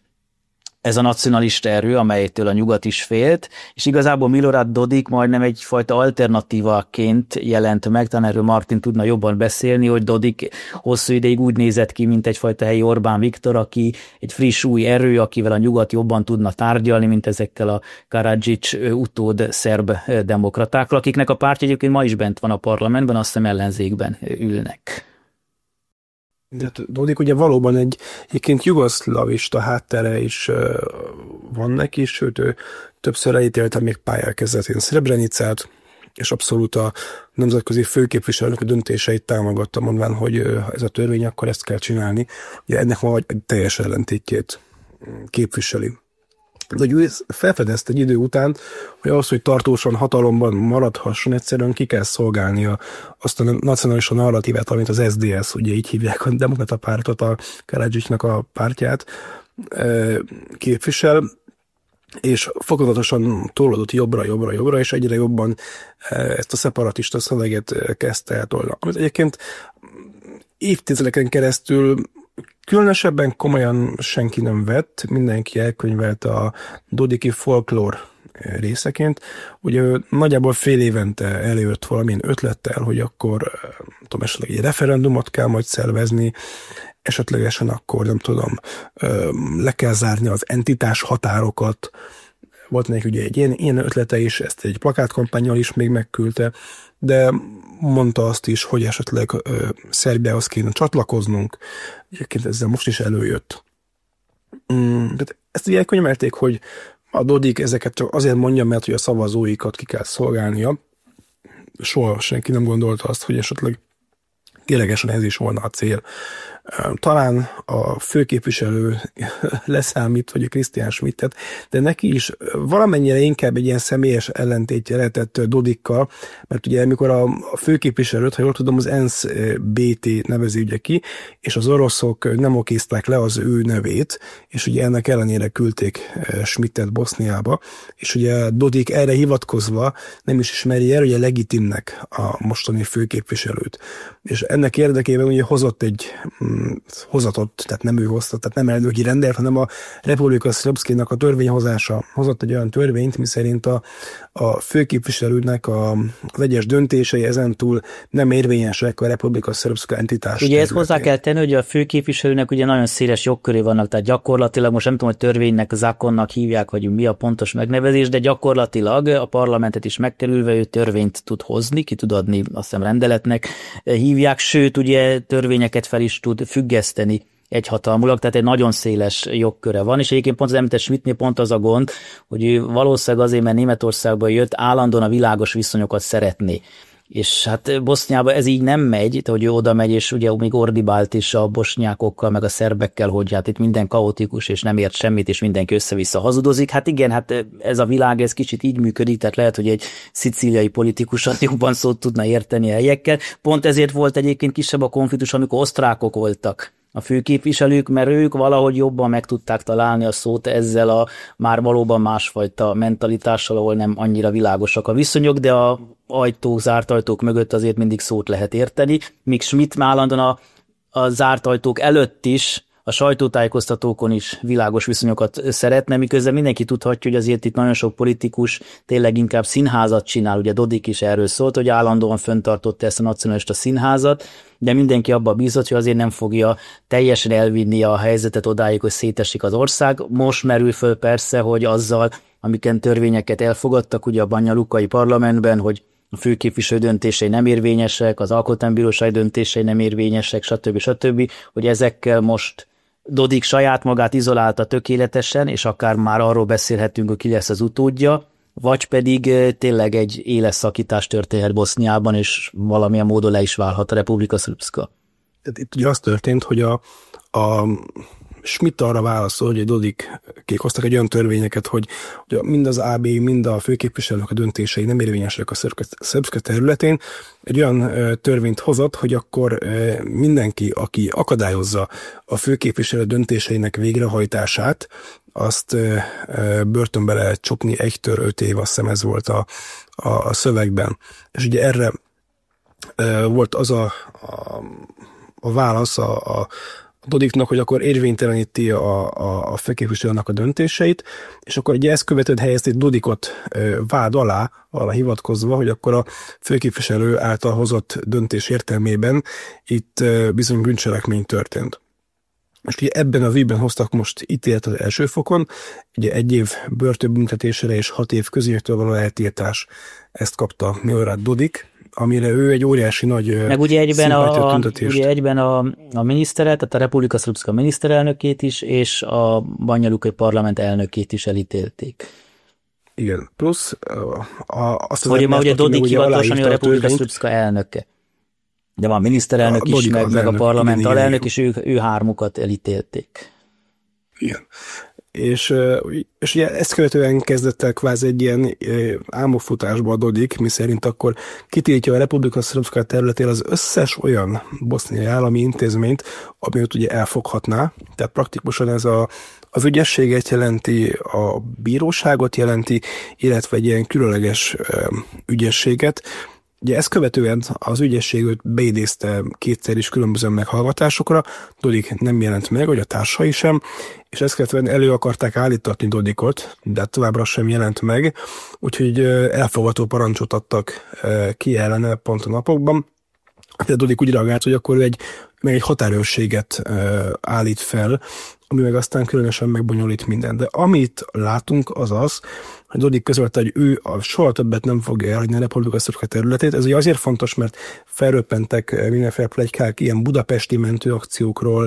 ez a nacionalista erő, amelytől a nyugat is félt, és igazából Milorad Dodik majdnem egyfajta alternatívaként jelent meg, talán erről Martin tudna jobban beszélni, hogy Dodik hosszú ideig úgy nézett ki, mint egyfajta helyi Orbán Viktor, aki egy friss új erő, akivel a nyugat jobban tudna tárgyalni, mint ezekkel a Karadžić utód szerb demokratákkal, akiknek a pártja egyébként ma is bent van a parlamentben, azt hiszem ellenzékben ülnek. De Dodik ugye valóban egyébként jugoszlavista háttere is van neki, sőt ő többször elítélte még pályák kezdetén Srebrenicát, és abszolút a nemzetközi főképviselők döntéseit támogatta, mondván, hogy ha ez a törvény, akkor ezt kell csinálni. Ugye ennek ma egy teljes ellentétjét képviseli. De ő felfedezte egy idő után, hogy ahhoz, hogy tartósan hatalomban maradhasson, egyszerűen ki kell szolgálnia azt a nacionalista narratívát, amit az SDS, ugye így hívják a demokrata pártot, a Karadžićnak a pártját képvisel, és fokozatosan tolódott jobbra, és egyre jobban ezt a szeparatista szöveget kezdte eltolni. Amit egyébként évtizedeken keresztül különösebben komolyan senki nem vett, mindenki elkönyvelt a dodiki folklór részeként. Ugye ő nagyjából fél évente előjött valamilyen ötlettel, hogy akkor tudom, esetleg egy referendumot kell majd szervezni, esetlegesen akkor nem tudom, le kell zárni az entitás határokat. Volt neki ugye egy ilyen ötlete is, ezt egy plakátkampánnyal is még megküldte, de mondta azt is, hogy esetleg Szerbiához kéne csatlakoznunk. Egyébként ezzel most is előjött. De ezt ugye elkönyvelték, hogy a Dodik ezeket csak azért mondja, mert hogy a szavazóikat ki kell szolgálnia. Soha senki nem gondolta azt, hogy esetleg ténylegesen ez is volna a cél. Talán a főképviselő leszámít, vagy a Christian Schmidtet, de neki is valamennyire inkább egy ilyen személyes ellentétje lehetett Dodikkal, mert ugye amikor a főképviselőt, ha jól tudom, az ENSZ BT nevezi ugye ki, és az oroszok nem okézták le az ő nevét, és ugye ennek ellenére küldték Schmidtet Boszniába, és ugye Dodik erre hivatkozva nem is ismeri el ugye legitimnek a mostani főképviselőt. És ennek érdekében ugye hozott egy hozatot, tehát nem ő hozta, tehát nem elnöki rendelt, hanem a Republika Srpskinak a törvényhozása hozott egy olyan törvényt, miszerint a főképviselőnek az egyes döntései ezentúl nem érvényesek a Republika Srpska entitás. Ugye ezt hozzá kell tenni, hogy a főképviselőnek ugye nagyon széles jogköré vannak, tehát gyakorlatilag most nem tudom, hogy törvénynek, zakonnak hívják, vagy mi a pontos megnevezés, de gyakorlatilag a parlamentet is megkerülve ő törvényt tud hozni, ki tud adni, azt hiszem rendeletnek hívják, sőt ugye törvényeket fel is tud függeszteni egyhatalmulag, tehát egy nagyon széles jogköre van, és egyébként pont az említett Schmidtnél pont az a gond, hogy ő valószínűleg azért, mert Németországba jött, állandóan a világos viszonyokat szeretné. És hát Boszniában ez így nem megy, tehát, hogy ő oda megy, és ugye még ordibált is a bosnyákokkal, meg a szerbekkel, hogy hát itt minden kaotikus, és nem ért semmit, és mindenki össze-vissza hazudozik. Hát igen, hát ez a világ, ez kicsit így működik, tehát lehet, hogy egy szicíliai politikusat jobban szót tudna érteni a helyekkel. Pont ezért volt egyébként kisebb a konfliktus, amikor osztrákok voltak a főképviselők, mert ők valahogy jobban meg tudták találni a szót ezzel a már valóban másfajta mentalitással, ahol nem annyira világosak a viszonyok, de a zárt ajtók mögött azért mindig szót lehet érteni, míg Schmidt állandóan a zárt ajtók előtt is, a sajtótájékoztatókon is világos viszonyokat szeretne, miközben mindenki tudhatja, hogy azért itt nagyon sok politikus tényleg inkább színházat csinál, ugye Dodik is erről szólt, hogy állandóan fenntartotta ezt a nacionalista színházat, de mindenki abban bízott, hogy azért nem fogja teljesen elvinni a helyzetet odáig, hogy szétesik az ország. Most merül föl persze, hogy azzal, amiken törvényeket elfogadtak, ugye a Banjalukai parlamentben, hogy a főképviselő döntései nem érvényesek, az alkotmánybíróság döntései nem érvényesek, stb., hogy ezekkel most Dodik saját magát izolálta tökéletesen, és akár már arról beszélhetünk, hogy ki lesz az utódja, vagy pedig tényleg egy éles szakítás történhet Boszniában, és valamilyen módon le is válhat a Republika Srpska. Tehát itt ugye az történt, hogy a Schmidt arra válaszol, hogy Dodikék hoztak egy olyan törvényeket, hogy mind az AB, mind a főképviselők a döntései nem érvényesek a Srpska területén. Egy olyan törvényt hozott, hogy akkor mindenki, aki akadályozza a főképviselő döntéseinek végrehajtását, azt börtönbe lehet csukni 1-5 év, azt hiszem ez volt a szövegben. És ugye erre volt az a válasz a Dodiknak, hogy akkor érvényteleníti a főképviselőnek a döntéseit, és akkor ugye ezt követően helyezték Dodikot vád alá, arra hivatkozva, hogy akkor a főképviselő által hozott döntés értelmében itt bizony bűncselekmény történt. Most ugye ebben az ügyben hoztak most ítélet az első fokon, ugye 1 év börtönbüntetésre és 6 év közélektől való eltiltás, ezt kapta Milorad Dodik, amire ő egy óriási nagy meg ugye egyben a miniszteret, tehát a Republika Srpska miniszterelnökét is, és a Banjalukai parlament elnökét is elítélték. Igen, plusz azt az hogy ma ugye Dodik hivatalosan a Republika Srpska elnöke. De van a miniszterelnök is, meg a parlament alelnök, és ő hármukat elítélték. Igen. És ugye ezt követően kezdett el kvázi egy ilyen álmokfutásba a Dodik, miszerint akkor kitiltja a Republika Srpska területén az összes olyan boszniai állami intézményt, ami őt ugye elfoghatná. Tehát praktikusan ez az ügyességet jelenti, a bíróságot jelenti, illetve egy ilyen különleges ügyességet. Ugye ezt követően az ügyességet beidézte 2-szer is különböző meghallgatásokra, Dodik nem jelent meg, vagy a társai sem, és ezt követően elő akarták állítatni Dodikot, de továbbra sem jelent meg, úgyhogy elfogadó parancsot adtak ki ellene pont a napokban. De Dodik úgy reagált, hogy akkor ő egy határőrséget állít fel, ami meg aztán különösen megbonyolít minden. De amit látunk az az, hogy Dodik közölte, hogy ő soha többet nem fogja elhagyni a Republika Srpska területét. Ez ugye azért fontos, mert felröppentek mindenféle pletykák ilyen budapesti mentőakciókról,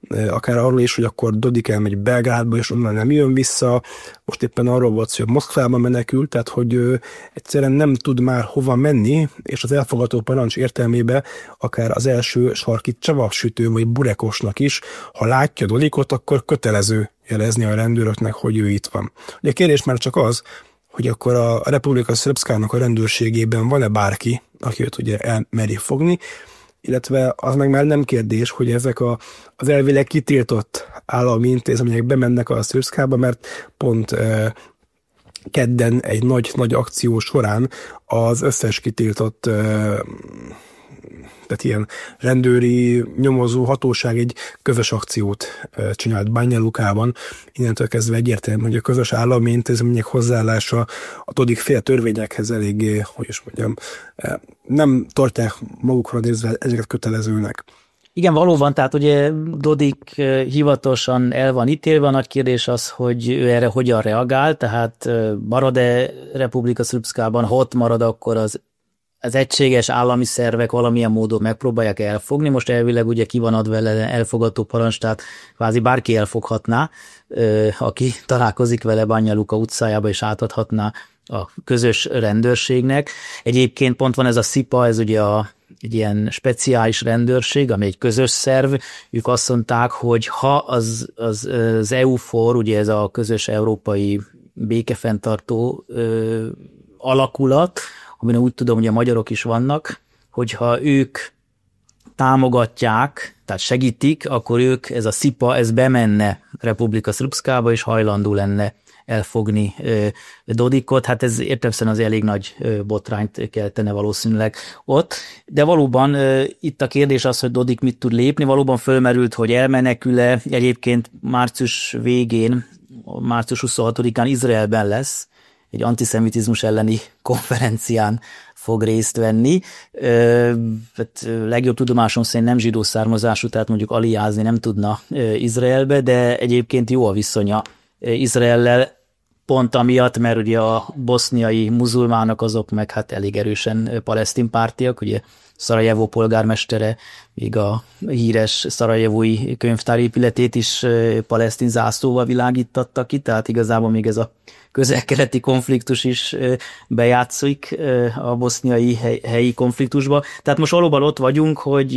akár arról is, hogy akkor Dodik elmegy Belgrádba, és onnan nem jön vissza. Most éppen arról volt szó, hogy Moszkvába menekült, tehát hogy egyszerűen nem tud már hova menni, és az elfogadó parancs értelmében akár az első sarki csavasütő vagy burekosnak is, ha látja Dodikot, akkor kötelező jelezni a rendőröknek, hogy ő itt van. Ugye a kérdés már csak az, hogy akkor a Republika Srpskának a rendőrségében van-e bárki, aki őt ugye elmeri fogni, illetve az meg már nem kérdés, hogy ezek az elvileg kitiltott állami intézmények bemennek a Srpskába, mert pont kedden egy nagy akció során az összes kitiltott tehát ilyen rendőri nyomozó hatóság egy közös akciót csinált Banja Lukában. Innentől kezdve egyértelmű, hogy a közös állami intézmények hozzáállása a Dodik féle törvényekhez eléggé, hogy is mondjam, nem tartják magukra nézve ezeket kötelezőnek. Igen, valóban, tehát ugye Dodik hivatalosan el van ítélve, a nagy kérdés az, hogy ő erre hogyan reagál, tehát marad-e Republika Srpskában, ha ott marad, akkor az egységes állami szervek valamilyen módon megpróbálják elfogni. Most elvileg ugye ki van adva elfogadó parancs, tehát kvázi bárki elfoghatná, aki találkozik vele Banja Luka utcájába, és átadhatná a közös rendőrségnek. Egyébként pont van ez a SZIPA, ez ugye egy ilyen speciális rendőrség, ami egy közös szerv. Ők azt mondták, hogy ha az EUFOR, ugye ez a közös európai békefenntartó alakulat, amin úgy tudom, hogy a magyarok is vannak, hogyha ők támogatják, tehát segítik, akkor ők, ez a SZIPA, ez bemenne Republika Srpskába, és hajlandó lenne elfogni Dodikot. Hát ez értelemszerűen az elég nagy botrányt keltene valószínűleg ott. De valóban itt a kérdés az, hogy Dodik mit tud lépni. Valóban fölmerült, hogy elmenekül-e. Egyébként március végén, március 26-án Izraelben lesz, egy antiszemitizmus elleni konferencián fog részt venni. Legjobb tudomásom szerint nem zsidó származású, tehát mondjuk aliázni nem tudna Izraelbe, de egyébként jó a viszonya Izraellel, pont amiatt, mert ugye a boszniai muzulmánok azok meg hát elég erősen palesztin pártiak, ugye Szarajevó polgármestere, még a híres szarajevói könyvtárépületét is palesztin zászlóval világítatta ki, tehát igazából még ez a közel-keleti konfliktus is bejátszik a boszniai helyi konfliktusba. Tehát most valóban ott vagyunk,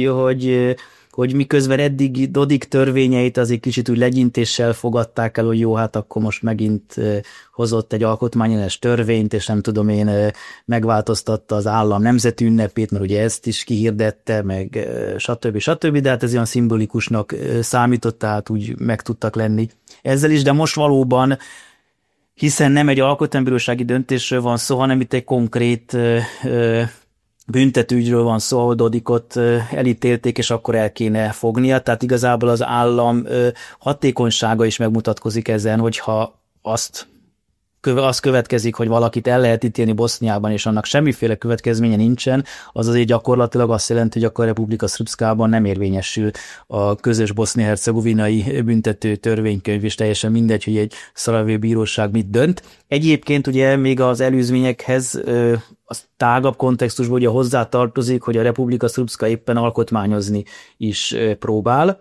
hogy miközben eddig Dodik törvényeit azért kicsit úgy legyintéssel fogadták el, hogy jó, hát akkor most megint hozott egy alkotmányellenes törvényt, és nem tudom én, megváltoztatta az állam nemzeti ünnepét, mert ugye ezt is kihirdette, meg stb. De hát ez olyan szimbolikusnak számított, tehát úgy meg tudtak lenni ezzel is, de most valóban, hiszen nem egy alkotmánybírósági döntésről van szó, hanem itt egy konkrét büntetőügyről van szó, ahol Dodikot elítélték, és akkor el kéne fognia. Tehát igazából az állam hatékonysága is megmutatkozik ezen, hogyha az következik, hogy valakit el lehet ítélni Boszniában, és annak semmiféle következménye nincsen, az azért gyakorlatilag azt jelenti, hogy akkor a Republika Srpskában nem érvényesül a közös bosznia-hercegovinai büntető törvénykönyv, és teljesen mindegy, hogy egy szarajevói bíróság mit dönt. Egyébként ugye még az előzményekhez a tágabb kontextusban ugye hozzátartozik, hogy a Republika Srpska éppen alkotmányozni is próbál.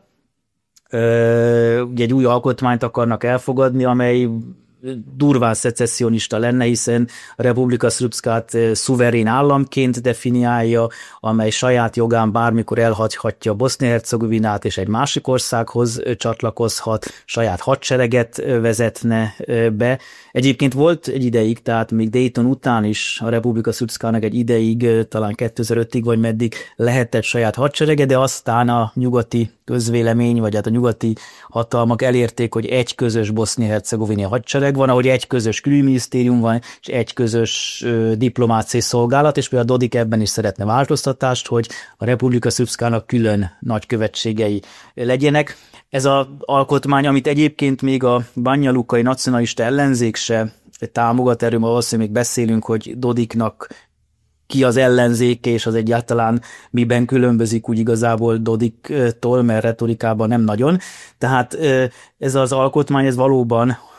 Ugye egy új alkotmányt akarnak elfogadni, amely durván szecessionista lenne, hiszen a Republika Srpskát szuverén államként definiálja, amely saját jogán bármikor elhagyhatja Bosznia-Hercegovinát, és egy másik országhoz csatlakozhat, saját hadsereget vezetne be. Egyébként volt egy ideig, tehát még Dayton után is a Republika Srpskának egy ideig, talán 2005-ig vagy meddig lehetett saját hadserege, de aztán a nyugati közvélemény, vagy hát a nyugati hatalmak elérték, hogy egy közös bosznia-hercegovini hadsereg van, ahogy egy közös külügyminisztérium van, és egy közös diplomáciai szolgálat, és például Dodik ebben is szeretne változtatást, hogy a Republika Srpskának külön nagykövetségei legyenek. Ez az alkotmány, amit egyébként még a Banja Lukai nacionalista ellenzék se támogat, erről ma valószínűleg még beszélünk, hogy Dodiknak ki az ellenzéke, és az egyáltalán miben különbözik úgy igazából Dodiktól, mert retorikában nem nagyon. Tehát ez az alkotmány, ez valóban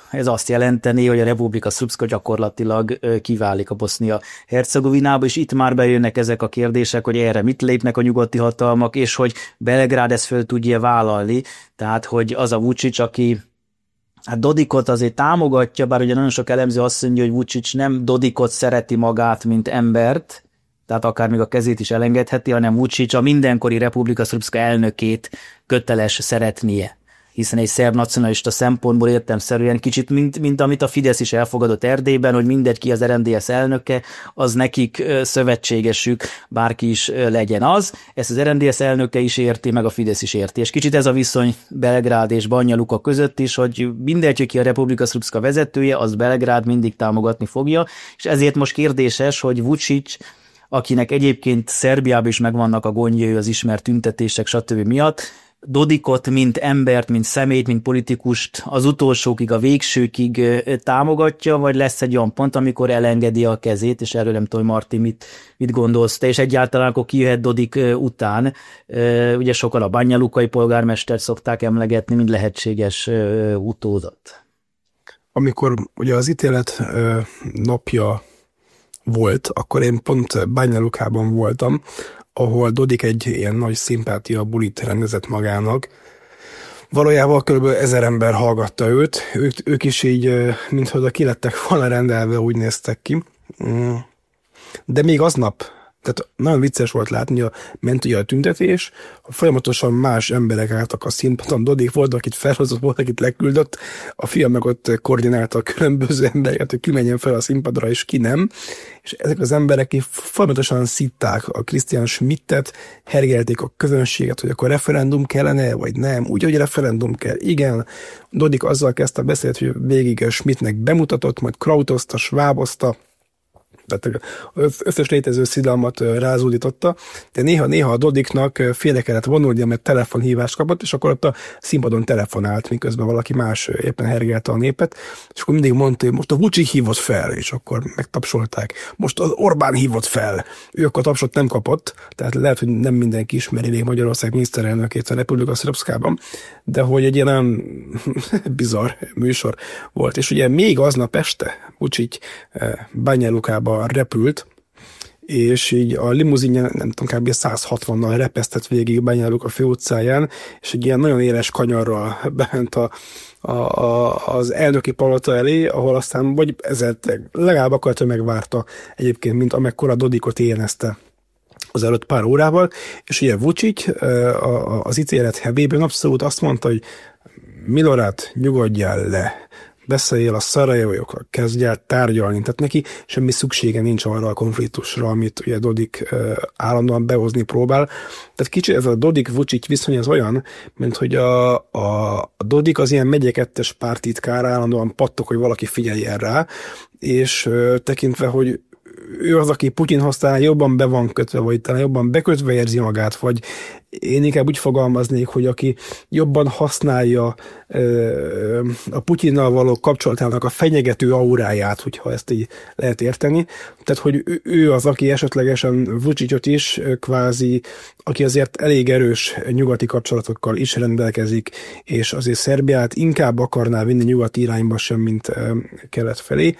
ez azt jelenteni, hogy a Republika Srpska gyakorlatilag kiválik a Bosznia-Hercegovinába, és itt már bejönnek ezek a kérdések, hogy erre mit lépnek a nyugati hatalmak, és hogy Belgrád ezt föl tudja vállalni, tehát hogy az a Vučić, aki hát Dodikot azért támogatja, bár ugye nagyon sok elemző azt mondja, hogy Vučić nem Dodikot szereti magát, mint embert, tehát akár még a kezét is elengedheti, hanem Vučić a mindenkori Republika Srpska elnökét köteles szeretnie. Hiszen egy szerb nacionalista szempontból értelemszerűen kicsit, mint amit a Fidesz is elfogadott Erdélyben, hogy mindegy ki az RMDSZ elnöke, az nekik szövetségesük, bárki is legyen az. Ezt az RMDSZ elnöke is érti, meg a Fidesz is érti. És kicsit ez a viszony Belgrád és Banja Luka között is, hogy mindegy, ki a Republika Srpska vezetője, az Belgrád mindig támogatni fogja, és ezért most kérdéses, hogy Vučić, akinek egyébként Szerbiában is megvannak a gondjai az ismert tüntetések, stb. Miatt, Dodikot, mint embert, mint személyt, mint politikust az utolsókig, a végsőkig támogatja, vagy lesz egy olyan pont, amikor elengedi a kezét, és erről nem tudom, Marti, mit gondolsz te, és egyáltalán akkor ki jöhet Dodik után. Ugye sokan a banjalukai polgármestert szokták emlegetni, mint lehetséges utódat. Amikor ugye az ítélet napja volt, akkor én pont Banja-Lukában voltam, ahol Dodik egy ilyen nagy szimpátia bulit rendezett magának. Valójában kb. 1000 ember hallgatta őt, ők is így, mintha ki lettek volna rendelve, úgy néztek ki. De még aznap, tehát nagyon vicces volt látni, hogy ment ugye a tüntetés, folyamatosan más emberek álltak a színpadon, Dodik volt, akit felhozott, volt, akit leküldött, a fiam meg ott koordinálta a különböző embereket, hogy ki menjen fel a színpadra, és ki nem, és ezek az emberek folyamatosan szitták a Christian Schmidtet, hergelték a közönséget, hogy akkor referendum kellene, vagy nem, úgy, hogy referendum kell, igen. Dodik azzal kezdte a beszélt, hogy végig Schmidtnek bemutatott, majd krautozta, svábozta, tehát az összes létező szidalmat rázúdította, de néha a Dodiknak félre kellett vonulnia, mert telefonhívást kapott, és akkor ott a színpadon telefonált, miközben valaki más éppen hergelte a népet, és akkor mindig mondta, hogy most a Vučić hívott fel, és akkor megtapsolták. Most az Orbán hívott fel. Ő akkor tapsot nem kapott, tehát lehet, hogy nem mindenki ismeri még Magyarország miniszterelnökét a Republika Srpskában, de hogy egy ilyen bizarr műsor volt. És ugye még aznap este Vučić Banja-Lukába repült, és így a limuzinja, nem tudom, kb. 160-nal repesztett végig Banja-Luka főutcáján, és egy ilyen nagyon éles kanyarral bement az elnöki palota elé, ahol aztán vagy ezzel legalább akarta megvárta egyébként, mint amekkora Dodikot éjjenezte az előtt pár órával, és ugye Vučić az ítélet hevében abszolút azt mondta, hogy Milorad, nyugodjál le, beszéljél a szarajevokkal, kezdj el tárgyalni, tehát neki semmi szüksége nincs arra a konfliktusra, amit ugye Dodik állandóan behozni próbál. Tehát kicsit ez a Dodik-Vučić viszony az olyan, mint hogy a Dodik az ilyen megye 2-es pártitkár, állandóan pattog, hogy valaki figyeljen rá, és tekintve, hogy ő az, aki Putyinhoz talán jobban be van kötve, vagy talán jobban bekötve érzi magát, vagy én inkább úgy fogalmaznék, hogy aki jobban használja a Putyinnal való kapcsolatának a fenyegető auráját, hogyha ezt így lehet érteni. Tehát, hogy ő az, aki esetlegesen Vučićot is kvázi, aki azért elég erős nyugati kapcsolatokkal is rendelkezik, és azért Szerbiát inkább akarná vinni nyugati irányba sem, mint kelet felé.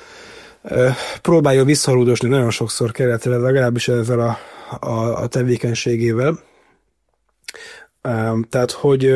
Próbálja visszarúdosni nagyon sokszor keletre, legalábbis ezzel a tevékenységével. Tehát, hogy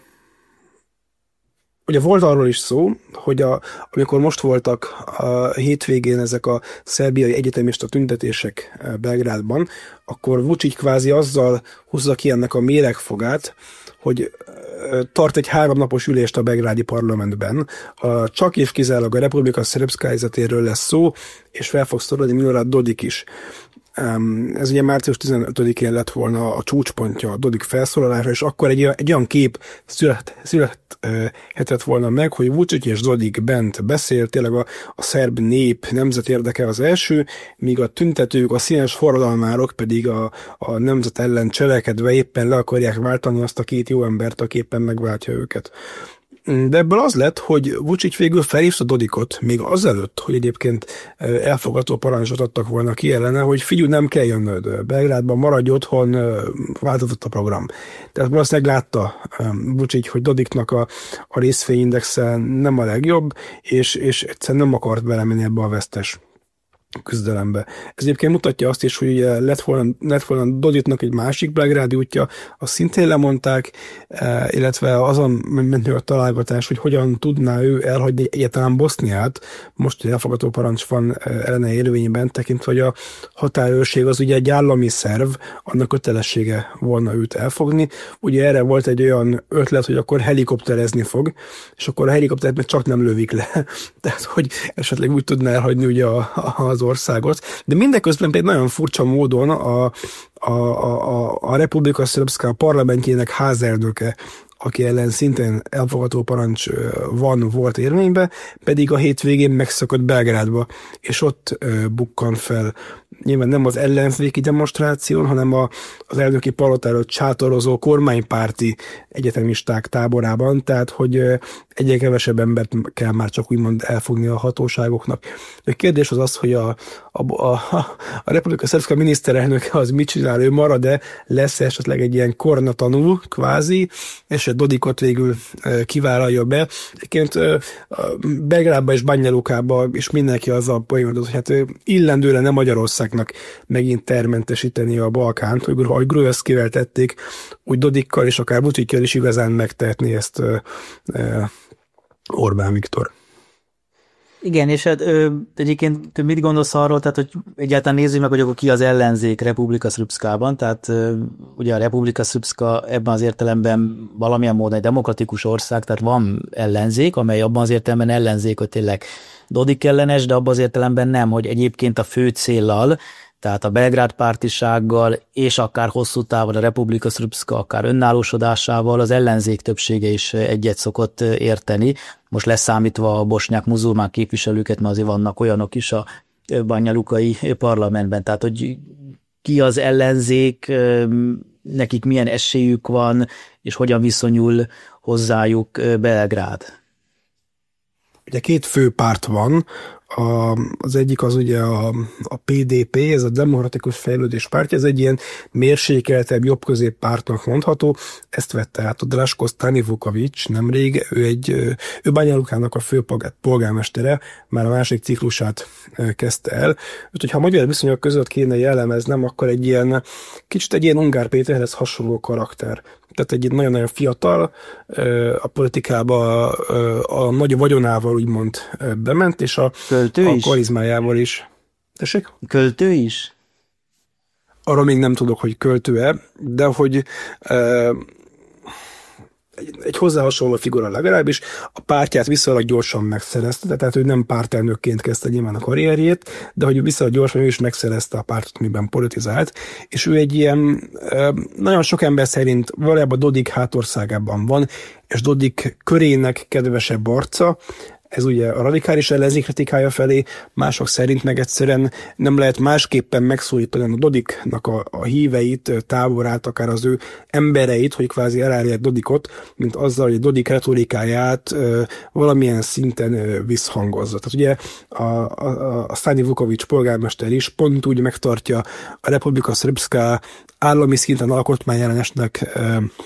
ugye volt arról is szó, hogy amikor most voltak a hétvégén ezek a szerbiai egyetemista tüntetések Belgrádban, akkor Vučić kvázi azzal húzza ki ennek a méregfogát, hogy tart egy 3 napos ülést a belgrádi parlamentben. Csak és kizárólag a Republika Srpska helyzetéről lesz szó, és fel fog szorulni Milorad Dodik is. Ez ugye március 15-én lett volna a csúcspontja a Dodik felszólalása, és akkor egy olyan kép születhetett volna meg, hogy Vučić és Dodik bent beszél, tényleg a szerb nép nemzet érdeke az első, míg a tüntetők, a színes forradalmárok pedig a nemzet ellen cselekedve éppen le akarják váltani azt a 2 jó embert, aki éppen megváltja őket. De ebből az lett, hogy Vučić végül felhívta Dodikot, még azelőtt, hogy egyébként elfogadó parancsot adtak volna ki ellene, hogy figyelj, nem kell jönnöd, Belgrádban maradj otthon, változott a program. Tehát valószínűleg látta Vučić, hogy Dodiknak a részfényindexe nem a legjobb, és egyszerűen nem akart belemenni ebbe a vesztes küzdelembe. Ez egyébként mutatja azt is, hogy lett volna Dodiknak egy másik belgrádi útja, azt szintén lemondták, illetve azon ment a találgatás, hogy hogyan tudná ő elhagyni egyáltalán Boszniát, most egy elfogadó parancs van ellene érvényben, tekintve, hogy a határőrség az ugye egy állami szerv, annak kötelessége volna őt elfogni. Ugye erre volt egy olyan ötlet, hogy akkor helikopterezni fog, és akkor a helikoptert meg csak nem lövik le. Tehát, hogy esetleg úgy tudná elhagyni ugye az országot, de mindeközben pedig nagyon furcsa módon a Republika Srpska parlamentjének házelnöke, aki ellen szintén elfogadó parancs volt érvényben, pedig a hétvégén megszakadt Belgrádba, és ott bukkan fel. Nyilván nem az ellenzéki demonstráción, hanem az elnöki palotáról sátorozó kormánypárti egyetemisták táborában, tehát hogy egyre kevesebb embert kell már csak úgymond elfogni a hatóságoknak. A kérdés az az, hogy a Republika Srpska miniszterelnöke az mit csinál, ő marad-e, lesz esetleg egy ilyen koronatanú kvázi, és Dodikot végül kivállalja be. Egyébként Belgrádban és Banja Lukában is mindenki azzal poénkodott, hogy hát illendőre nem Magyarországnak megint termentesíteni a Balkánt, hogy ahogy Gruevszkivel tették, úgy Dodikkal és akár Vučićsal is igazán megtehetné ezt Orbán Viktor. Igen, és hát egyébként te mit gondolsz arról, tehát hogy egyáltalán nézzük meg, hogy akkor ki az ellenzék Republika Srpskában, tehát ugye a Republika Srpska ebben az értelemben valamilyen módon egy demokratikus ország, tehát van ellenzék, amely abban az értelemben ellenzék, hogy tényleg Dodik ellenes, de abban az értelemben nem, hogy egyébként a fő céllal, tehát a Belgrád pártisággal, és akár hosszú távon a Republika Srpska, akár önállósodásával az ellenzék többsége is egyet szokott érteni. Most leszámítva a bosnyák muzulmán képviselőket, mert azért vannak olyanok is a Banja Lukai parlamentben. Tehát, hogy ki az ellenzék, nekik milyen esélyük van, és hogyan viszonyul hozzájuk Belgrád. Ugye két fő párt van, az egyik az ugye a PDP, ez a Demokratikus Fejlődés Pártja, ez egy ilyen mérsékeltebb, jobb-közép pártnak mondható, ezt vette át a Draško Stanivuković nemrég, ő Banja Lukának a fő polgármestere, már a másik ciklusát kezdte el. Úgyhogy ha a magyar viszonyok között kéne jellemeznem, akkor kicsit egy ilyen Ungár Péterhez hasonló karakter. Tehát egy nagyon-nagyon fiatal, a politikába a nagy vagyonával úgymond bement, és a karizmájával is. Tessék? Költő is? Arról még nem tudok, hogy költő-e, de hogy egy hozzá hasonló figura legalábbis, a pártját viszonylag gyorsan megszerezte, tehát ő nem pártelnökként kezdte nyilván a karrierjét, de hogy viszonylag gyorsan ő is megszerezte a pártot, amiben politizált, és ő egy ilyen, nagyon sok ember szerint valójában Dodik hátországában van, és Dodik körének kedvesebb arca, ez ugye a radikális ellenzék kritikája felé, mások szerint meg egyszerűen nem lehet másképpen megszólítani a Dodiknak a híveit, táborát, akár az ő embereit, hogy kvázi elárják Dodikot, mint azzal, hogy Dodik retorikáját valamilyen szinten visszhangozza. Tehát ugye a Stanivuković polgármester is pont úgy megtartja a Republika Srpska állami szinten alkotmányellenesnek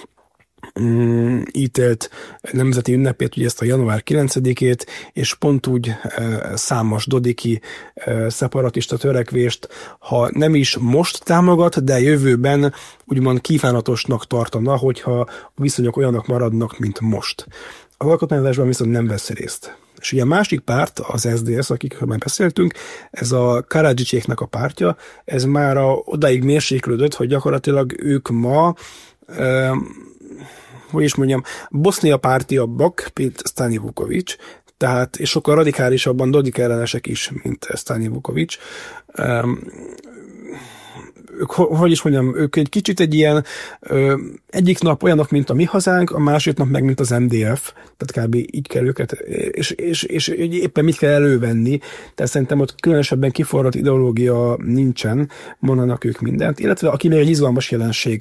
ítélt nemzeti ünnepét, ugye ezt a január 9-ét, és pont úgy számos dodiki szeparatista törekvést, ha nem is most támogat, de jövőben úgymond kívánatosnak tartana, hogyha a viszonyok olyanok maradnak, mint most. Az alkotmányozásban viszont nem vesz részt. És ugye a másik párt, az SZDSZ, akikről már beszéltünk, ez a Karadzsicséknek a pártja, ez már odáig mérséklődött, hogy gyakorlatilag ők ma hogy is mondjam, Bosznia pártiabbak, mint Stanivuković, tehát, és sokkal radikálisabban Dodik ellenesek is, mint Stanivuković. Hogy is mondjam, ők egy kicsit egy ilyen, egyik nap olyanok, mint a Mi Hazánk, a másik nap meg, mint az MDF, tehát kb. Így kell őket, és éppen mit kell elővenni, tehát szerintem ott különösebben kiforrott ideológia nincsen, mondanak ők mindent, illetve aki még egy izgalmas jelenség,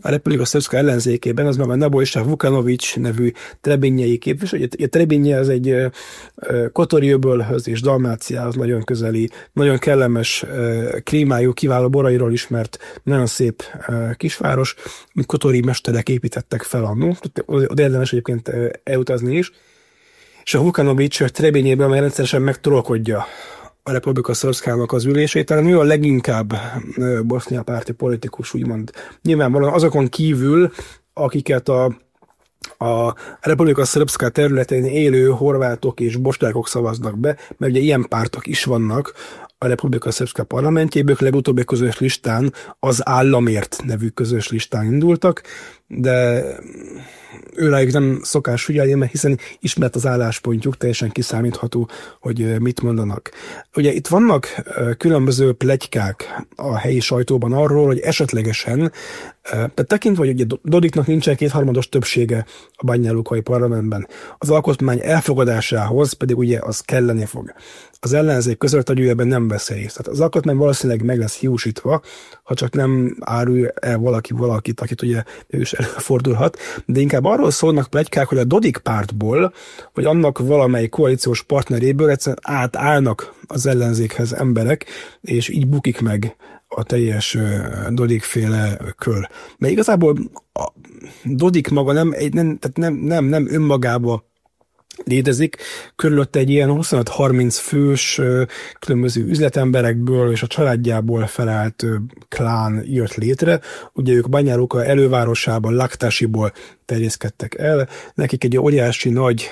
a Republika Srpska ellenzékében, az maga Nebojša Vukanović nevű trebinjei képviselő. A Trebinje az egy Kotorjőbölhöz és Dalmáciához nagyon közeli, nagyon kellemes klímájú, kiváló borairól ismert, nagyon szép kisváros, mint kotori mesterek építettek fel annó. Oda érdemes egyébként elutazni is. És a Vukanović Trebinjében már rendszeresen megtrollkodja a Republika Srpskának az ülését, talán ő a leginkább bosznia párti politikus, úgymond. Nyilvánvalóan azokon kívül, akiket a Republika Srpska területén élő horvátok és bosnyákok szavaznak be, mert ugye ilyen pártok is vannak a Republika Srpska parlamentjében, ők legutóbbi közös listán, az Államért nevű közös listán indultak, de őrájuk nem szokás figyelni, mert hiszen ismert az álláspontjuk, teljesen kiszámítható, hogy mit mondanak. Ugye itt vannak különböző pletykák a helyi sajtóban arról, hogy esetlegesen, tehát tekintve, hogy ugye Dodiknak nincsen kétharmados többsége a banja-lukai parlamentben, az alkotmány elfogadásához pedig ugye az kelleni fog. Az ellenzék között, hogy ő ebben nem vesz részt. Tehát az alkotmány valószínűleg meg lesz hiúsítva, ha csak nem árul el valakit, akit ugye ő is előfordulhat, de inkább arról szólnak pletykák, hogy a Dodik pártból, vagy annak valamely koalíciós partneréből egyszerűen átállnak az ellenzékhez emberek, és így bukik meg a teljes Dodik-féle kör. Mert igazából a Dodik maga nem önmagába létezik, körülött egy ilyen 25-30 fős különböző üzletemberekből és a családjából felállt klán jött létre. Ugye ők Banja Luka elővárosában, Laktasiból terjeszkedtek el. Nekik egy óriási nagy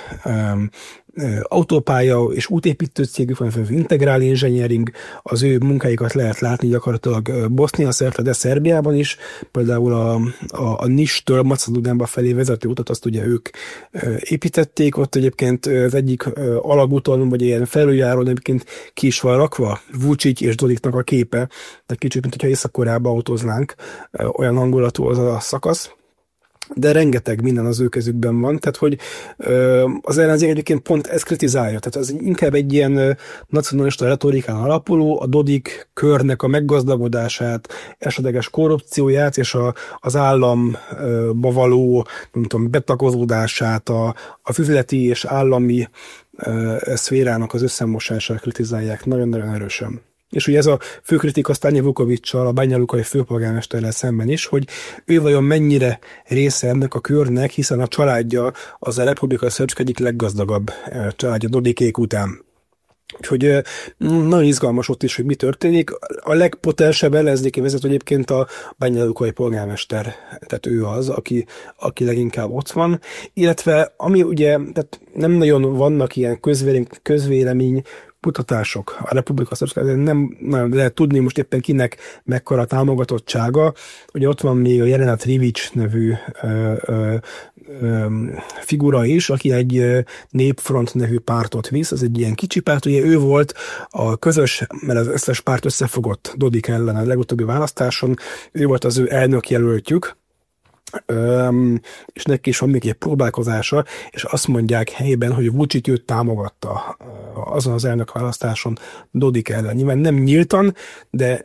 autópálya és útépítő cégük van, Integrál Engineering, az ő munkáikat lehet látni gyakorlatilag Bosznia szerte, de Szerbiában is. Például a Nistől Macedóniába felé vezető utat, azt ugye ők építették, ott egyébként az egyik alagúton, vagy ilyen felüljáron egyébként ki is van rakva Vučić és Dodiknak a képe, de kicsit, mint hogyha Észak-Koreába autóznánk, olyan hangulatú az a szakasz. De rengeteg minden az ő kezükben van, tehát hogy az ellenzék egyébként pont ezt kritizálja, tehát az inkább egy ilyen nacionalista retorikán alapuló, a Dodik körnek a meggazdagodását, esetleges korrupcióját és az államba való, nem tudom, betakozódását, a üzleti és állami szférának az összemosását kritizálják nagyon-nagyon erősen. És ugye ez a fő kritika Stanje Vukovićsal, a banja-lukai főpolgármesterrel szemben is, hogy ő vajon mennyire része ennek a körnek, hiszen a családja az a Republika Srpska egyik leggazdagabb családja Dodikék után. Úgyhogy nagyon izgalmas ott is, hogy mi történik. A legpotensebb ellenzéki vezető egyébként a banja-lukai polgármester, tehát ő az, aki leginkább ott van. Illetve ami ugye, tehát nem nagyon vannak ilyen közvélemény kutatások a Republika Srpska, nem lehet tudni most éppen kinek mekkora támogatottsága. Ugye ott van még a Jelena Trivić nevű figura is, aki egy Népfront nevű pártot visz, az egy ilyen kicsi párt, ugye ő volt a közös, mert az összes párt összefogott Dodik ellen a legutóbbi választáson, ő volt az ő elnökjelöltjük, és neki is van még egy próbálkozása, és azt mondják helyben, hogy Vučić őt támogatta azon az elnökválasztáson Dodik ellen. Nyilván nem nyíltan, de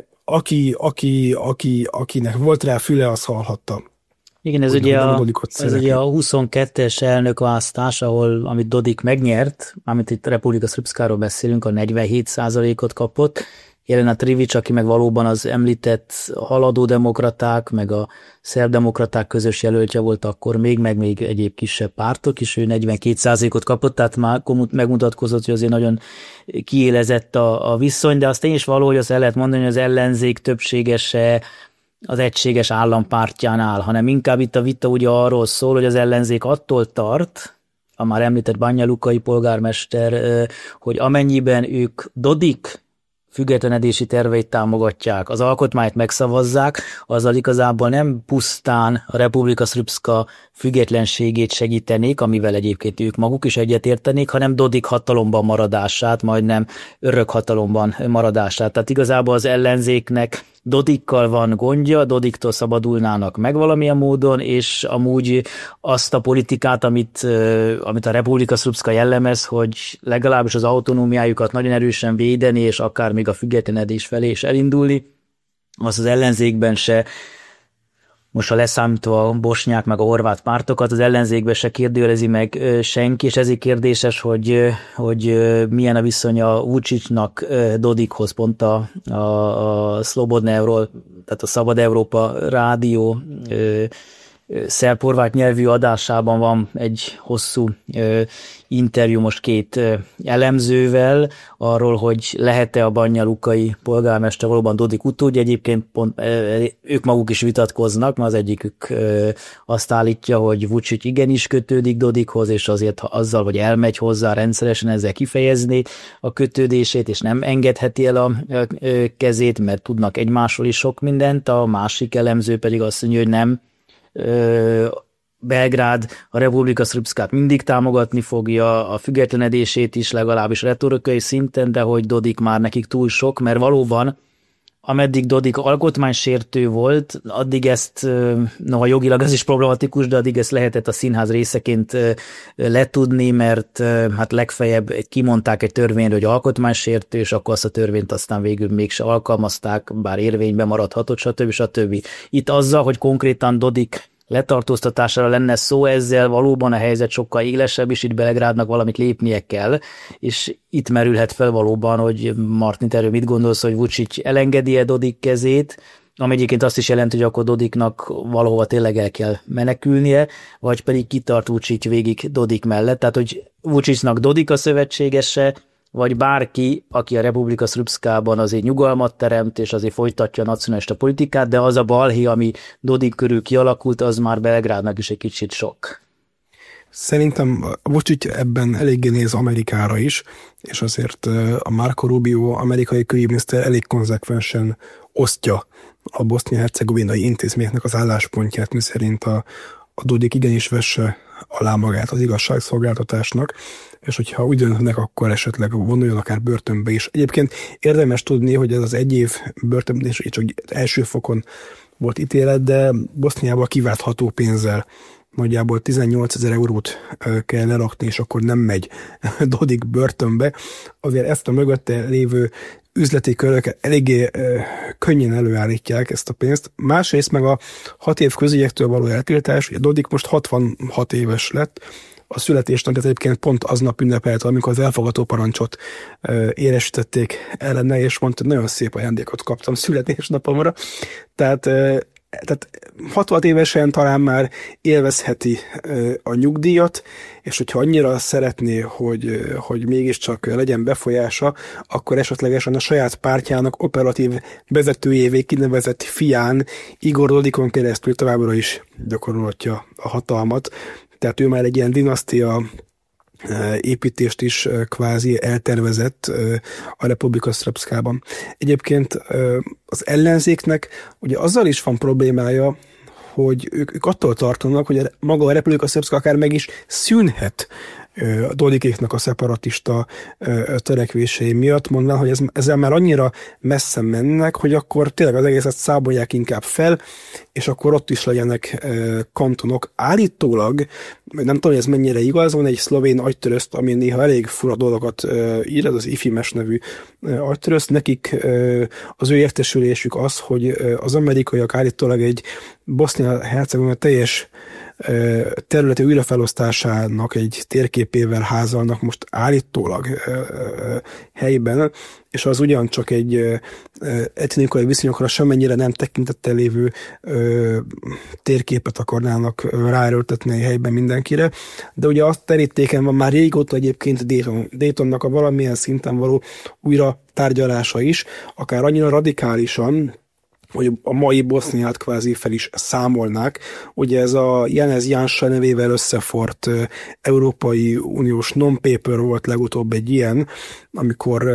akinek volt rá füle, az hallhatta. Igen, ez ugye a 22-es elnökválasztás, amit Dodik megnyert, amit itt Republika Srpskáról beszélünk, a 47%-ot kapott. Jelena Trivić, aki meg valóban az említett haladó demokraták, meg a szerb demokraták közös jelöltje volt akkor még egyéb kisebb pártok is, ő 42%-ot kapott, tehát már megmutatkozott, hogy azért nagyon kiélezett a viszony, de azt tény is való, hogy azt el lehet mondani, hogy az ellenzék többségese az egységes állampártján áll, hanem inkább itt a vita ugye arról szól, hogy az ellenzék attól tart, a már említett banja-lukai polgármester, hogy amennyiben ők Dodik függetlenedési terveit támogatják, az alkotmányt megszavazzák, azzal igazából nem pusztán a Republika Srpska függetlenségét segítenék, amivel egyébként ők maguk is egyetértenék, hanem Dodik hatalomban maradását, majdnem örök hatalomban maradását. Tehát igazából az ellenzéknek Dodikkal van gondja, Dodiktól szabadulnának meg valamilyen módon, és amúgy azt a politikát, amit a Republika Srpska jellemez, hogy legalábbis az autonómiájukat nagyon erősen védeni, és akár még a függetlenedés felé is elindulni, az ellenzékben se most ha leszámítva a bosnyák meg a horvát pártokat, az ellenzékbe se kérdőjelezi meg senki, és ezért kérdéses, hogy milyen a viszony a Vučićnak Dodikhoz, pont a Slobodnáról, tehát a Szabad Európa rádió szerb-horvát nyelvű adásában van egy hosszú interjú most két elemzővel arról, hogy lehet-e a banyjalukai polgármester valóban Dodik utódja. Egyébként pont ők maguk is vitatkoznak, mert az egyikük azt állítja, hogy Vučić igenis kötődik Dodikhoz, és azért azzal, hogy elmegy hozzá rendszeresen, ezzel kifejezni a kötődését, és nem engedheti el a kezét, mert tudnak egymásról is sok mindent. A másik elemző pedig azt mondja, hogy nem, Belgrád a Republika Srpskát mindig támogatni fogja, a függetlenedését is legalábbis retorikai szinten, de hogy Dodik már nekik túl sok, mert valóban ameddig Dodik alkotmánysértő volt, addig ezt, noha jogilag ez is problematikus, de addig ezt lehetett a színház részeként letudni, mert hát legfeljebb kimondták egy törvényre, hogy alkotmánysértő, és akkor azt a törvényt aztán végül mégse alkalmazták, bár érvényben maradhatott, stb. Itt azzal, hogy konkrétan Dodik letartóztatására lenne szó, ezzel valóban a helyzet sokkal élesebb, és itt Belgrádnak valamit lépnie kell, és itt merülhet fel valóban, hogy Martin, te erről mit gondolsz, hogy Vučić elengedi-e Dodik kezét, ami egyébként azt is jelenti, hogy akkor Dodiknak valahova tényleg el kell menekülnie, vagy pedig kitart Vučić végig Dodik mellett, tehát hogy Vučićnak Dodik a szövetségese, vagy bárki, aki a Republika Srpskában azért nyugalmat teremt, és azért folytatja a nacionalista politikát, de az a balhé, ami Dodik körül kialakult, az már Belgrádnak is egy kicsit sok. Szerintem Vučić ebben eléggé néz Amerikára is, és azért a Marco Rubio, amerikai külügyminiszter elég konzekvensen osztja a bosznia-hercegovinai intézményeknek az álláspontját, miszerint a Dodik igenis vesse alá magát az igazságszolgáltatásnak, és hogyha úgy döntenek, akkor esetleg vonuljon akár börtönbe is. Egyébként érdemes tudni, hogy ez az 1 év börtönbüntetés csak első fokon volt ítélet, de Boszniában kiváltható pénzzel nagyjából 18 000 eurót kell lerakni, és akkor nem megy Dodik börtönbe. Azért ezt a mögötte lévő üzleti körök eléggé könnyen előállítják ezt a pénzt. Másrészt meg a 6 év közügyektől való eltiltás, ugye Dodik most 66 éves lett, a születésnapját egyébként pont aznap ünnepelte, amikor az elfogadó parancsot éresítették ellene, és mondta, hogy nagyon szép ajándékot kaptam születésnapomra. Tehát 66 évesen talán már élvezheti a nyugdíjat, és hogyha annyira szeretné, hogy mégiscsak legyen befolyása, akkor esetlegesen a saját pártjának operatív vezetőjévé kinevezett fián, Igor Dodikon keresztül továbbra is gyakorolhatja a hatalmat. Tehát ő már egy ilyen dinasztia építést is kvázi eltervezett a Republika Srpskában. Egyébként az ellenzéknek ugye azzal is van problémája, hogy ők attól tartanak, hogy maga a Republika Srpska akár meg is szűnhet a Dodikéknak a szeparatista törekvései miatt, mondván, hogy ezzel már annyira messze mennek, hogy akkor tényleg az egészet szábolják inkább fel, és akkor ott is legyenek kantonok. Állítólag, nem tudom, hogy ez mennyire igaz, van egy szlovén agytöröszt, ami néha elég fura dolgokat ír, ez az IFIMES nevű agytöröszt. Nekik az ő értesülésük az, hogy az amerikaiak állítólag egy Bosznia-Hercegovina teljes területi újrafelosztásának egy térképével házalnak most állítólag helyben, és az ugyancsak egy etnikai viszonyokra semennyire nem tekintettel lévő térképet akarnának ráerőltetni a helyben mindenkire, de ugye azt terítéken van már régóta egyébként Daytonnak a valamilyen szinten való újra tárgyalása is, akár annyira radikálisan, hogy a mai Boszniát kvázi fel is számolnák. Ugye ez a Janez Janša nevével összefort Európai Uniós non-paper volt legutóbb egy ilyen, amikor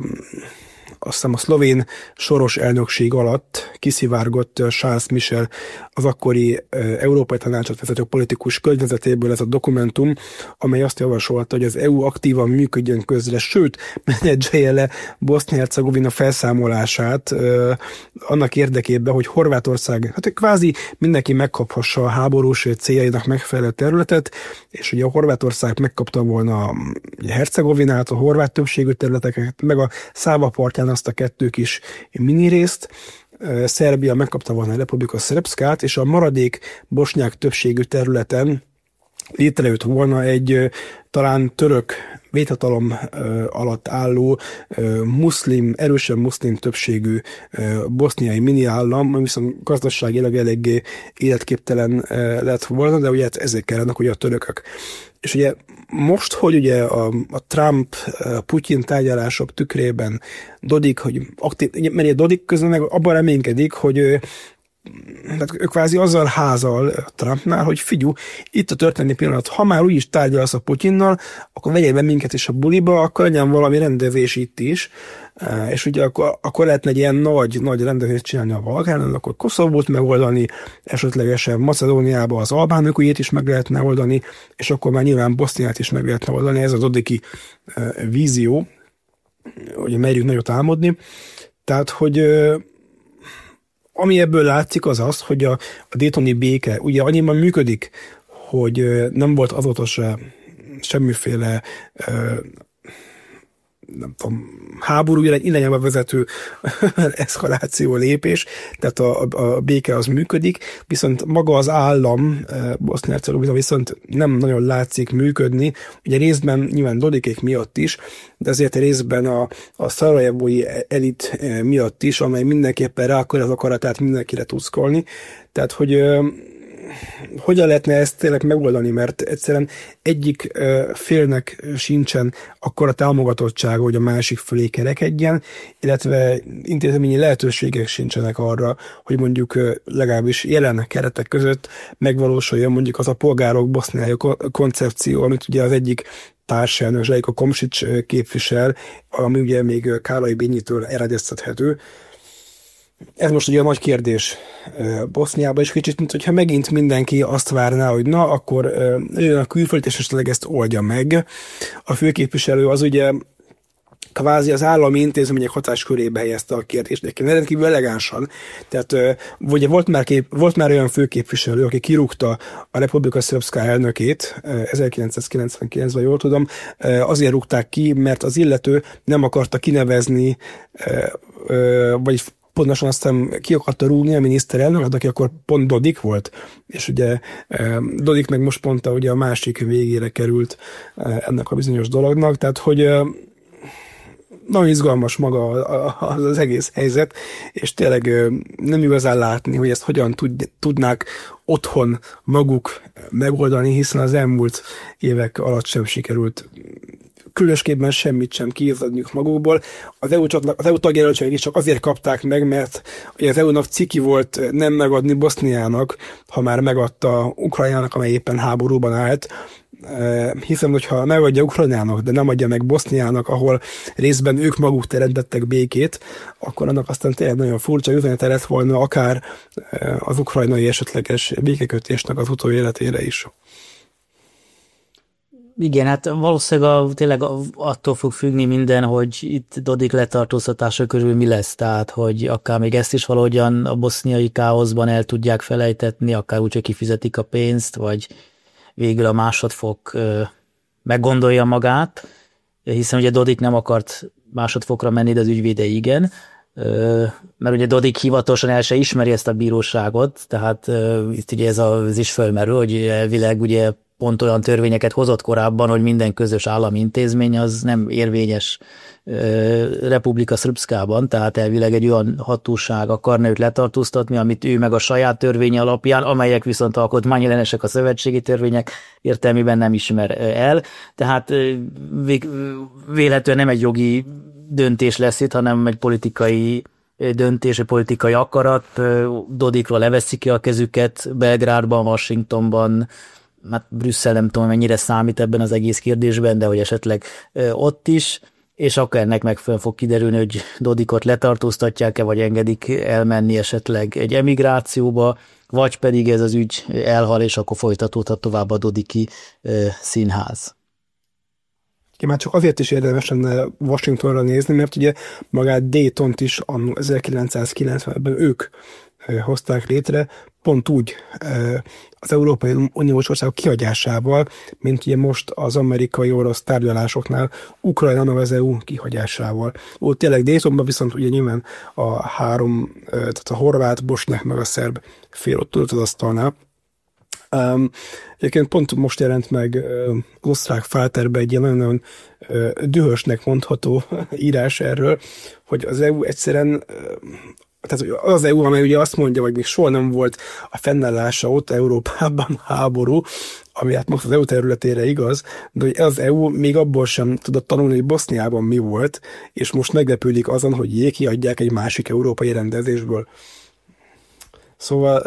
azt hiszem a szlovén soros elnökség alatt kiszivárgott Charles Michel, az akkori Európai Tanácsot vezető politikus környezetéből ez a dokumentum, amely azt javasolta, hogy az EU aktívan működjön közre, sőt, menedzselje le Bosznia-Hercegovina felszámolását annak érdekében, hogy Horvátország, hát kvázi mindenki megkaphassa a háborús céljainak megfelelő területet, és ugye a Horvátország megkapta volna a Hercegovinát, a horvát többségű területeket, meg a Száva partján azt a 2 kis mini részt, Szerbia megkapta volna a Republika Srpskát, és a maradék bosnyák többségű területen létrejött volna egy talán török védhatalom alatt álló erősen muszlim többségű boszniai mini állam, ami viszont gazdaságilag eléggé életképtelen lett volna, de ugye ezek kellenek ugye a törökök. És ugye most, hogy ugye a Trump-Putyin tárgyalások tükrében Dodik, hogy mert Dodik közben meg abban reménykedik, hogy tehát ő kvázi azzal házal Trumpnál, hogy figyelj, itt a történelmi pillanat, ha már úgyis tárgyalsz a Putyinnal, akkor vegyél be minket is a buliba, akkor legyen valami rendezés itt is, és ugye akkor lehetne egy ilyen nagy rendezést csinálni a Balkánon, akkor Koszovót megoldani, esetlegesen Macedóniába az albánok ügyét is meg lehetne oldani, és akkor már nyilván Boszniát is meg lehetne oldani, ez a dodiki vízió, hogy merjük nagyot álmodni. Tehát, hogy ami ebből látszik az, hogy a daytoni béke ugye annyiban működik, hogy nem volt azóta se semmiféle nem tudom, háború irányába vezető eszkaláció lépés, tehát a béke az működik, viszont maga az állam Bosznia-Hercegovina viszont nem nagyon látszik működni, ugye részben nyilván Dodikék miatt is, de azért részben a szarajevói elit miatt is, amely mindenképpen rá akar az akaratát mindenkire tuszkolni, tehát hogy hogyan lehetne ezt tényleg megoldani, mert egyszerűen egyik félnek sincsen akkora támogatottsága, hogy a másik fölé kerekedjen, illetve intézményi lehetőségek sincsenek arra, hogy mondjuk legalábbis jelen keretek között megvalósuljon mondjuk az a polgárok boszniai koncepció, amit ugye az egyik társelnök, Željko Komšić képvisel, ami ugye még Károly Bényitől eredeztethető. Ez most ugye a nagy kérdés Boszniában, és kicsit, mint hogyha megint mindenki azt várná, hogy na, akkor jön a külföld, és esetleg ezt oldja meg. A főképviselő az ugye kvázi az állami intézmények hatáskörébe helyezte a kérdést, de rendkívül elegánsan. Tehát ugye volt már olyan főképviselő, aki kirúgta a Republika Srpska elnökét 1999-ben, jól tudom, azért rúgták ki, mert az illető nem akarta kinevezni, vagy pontosan aztán ki akarta rúgni a miniszterelnöket, aki akkor pont Dodik volt, és ugye Dodik meg most pont ugye a másik végére került ennek a bizonyos dolognak, tehát hogy nagyon izgalmas maga az egész helyzet, és tényleg nem igazán látni, hogy ezt hogyan tudnák otthon maguk megoldani, hiszen az elmúlt évek alatt sem sikerült különösképpen semmit sem kiizadniuk magukból. Az EU tagjelöltségét is csak azért kapták meg, mert az EU-nak ciki volt nem megadni Boszniának, ha már megadta Ukrajnának, amely éppen háborúban állt, hiszen, hogyha megadja Ukrajnának, de nem adja meg Boszniának, ahol részben ők maguk teremtettek békét, akkor annak aztán tényleg nagyon furcsa üzenete lett volna akár az ukrajnai esetleges békekötésnek az utóéletére is. Igen, hát valószínűleg tényleg attól fog függni minden, hogy itt Dodik letartóztatása körül mi lesz, tehát hogy akár még ezt is valahogyan a boszniai káoszban el tudják felejtetni, akár úgy, hogy kifizetik a pénzt, vagy végül a másodfok meggondolja magát, hiszen ugye Dodik nem akart másodfokra menni, de az ügyvéde igen, mert ugye Dodik hivatalosan el se ismeri ezt a bíróságot, tehát itt ugye ez is fölmerül, hogy elvileg ugye pont olyan törvényeket hozott korábban, hogy minden közös állami intézmény az nem érvényes Republika Srpskában, tehát elvileg egy olyan hatóság akarna őt letartóztatni, amit ő meg a saját törvénye alapján, amelyek viszont alkotmányellenesek a szövetségi törvények értelmében nem ismer el. Tehát véletlenül nem egy jogi döntés lesz itt, hanem egy politikai döntés, egy politikai akarat. Dodikról leveszik ki a kezüket Belgrádban, Washingtonban, hát Brüsszel nem tudom, mennyire számít ebben az egész kérdésben, de hogy esetleg ott is, és akkor ennek megfelelően fog kiderülni, hogy Dodikot letartóztatják-e, vagy engedik elmenni esetleg egy emigrációba, vagy pedig ez az ügy elhal, és akkor folytatódhat tovább a dodiki színház. Már csak azért is érdemes lenne Washingtonra nézni, mert ugye magát Daytont is anno 1990-ben ők hozták létre, pont úgy az Európai Uniós országok kihagyásával, mint ugye most az amerikai-orosz tárgyalásoknál Ukrajna meg az EU kihagyásával. Ott tényleg Daytonban viszont ugye nyilván tehát a horvát, bosnyák meg a szerb fél ott ült az asztalnál. Egyébként pont most jelent meg az osztrák Falterbe egy ilyen nagyon dühösnek mondható írás erről, hogy az EU egyszerűen, tehát az EU, amely ugye azt mondja, hogy még soha nem volt a fennállása ott Európában háború, ami hát most az EU területére igaz, de hogy az EU még abból sem tudott tanulni, hogy Boszniában mi volt, és most meglepődik azon, hogy kiadják egy másik európai rendezésből. Szóval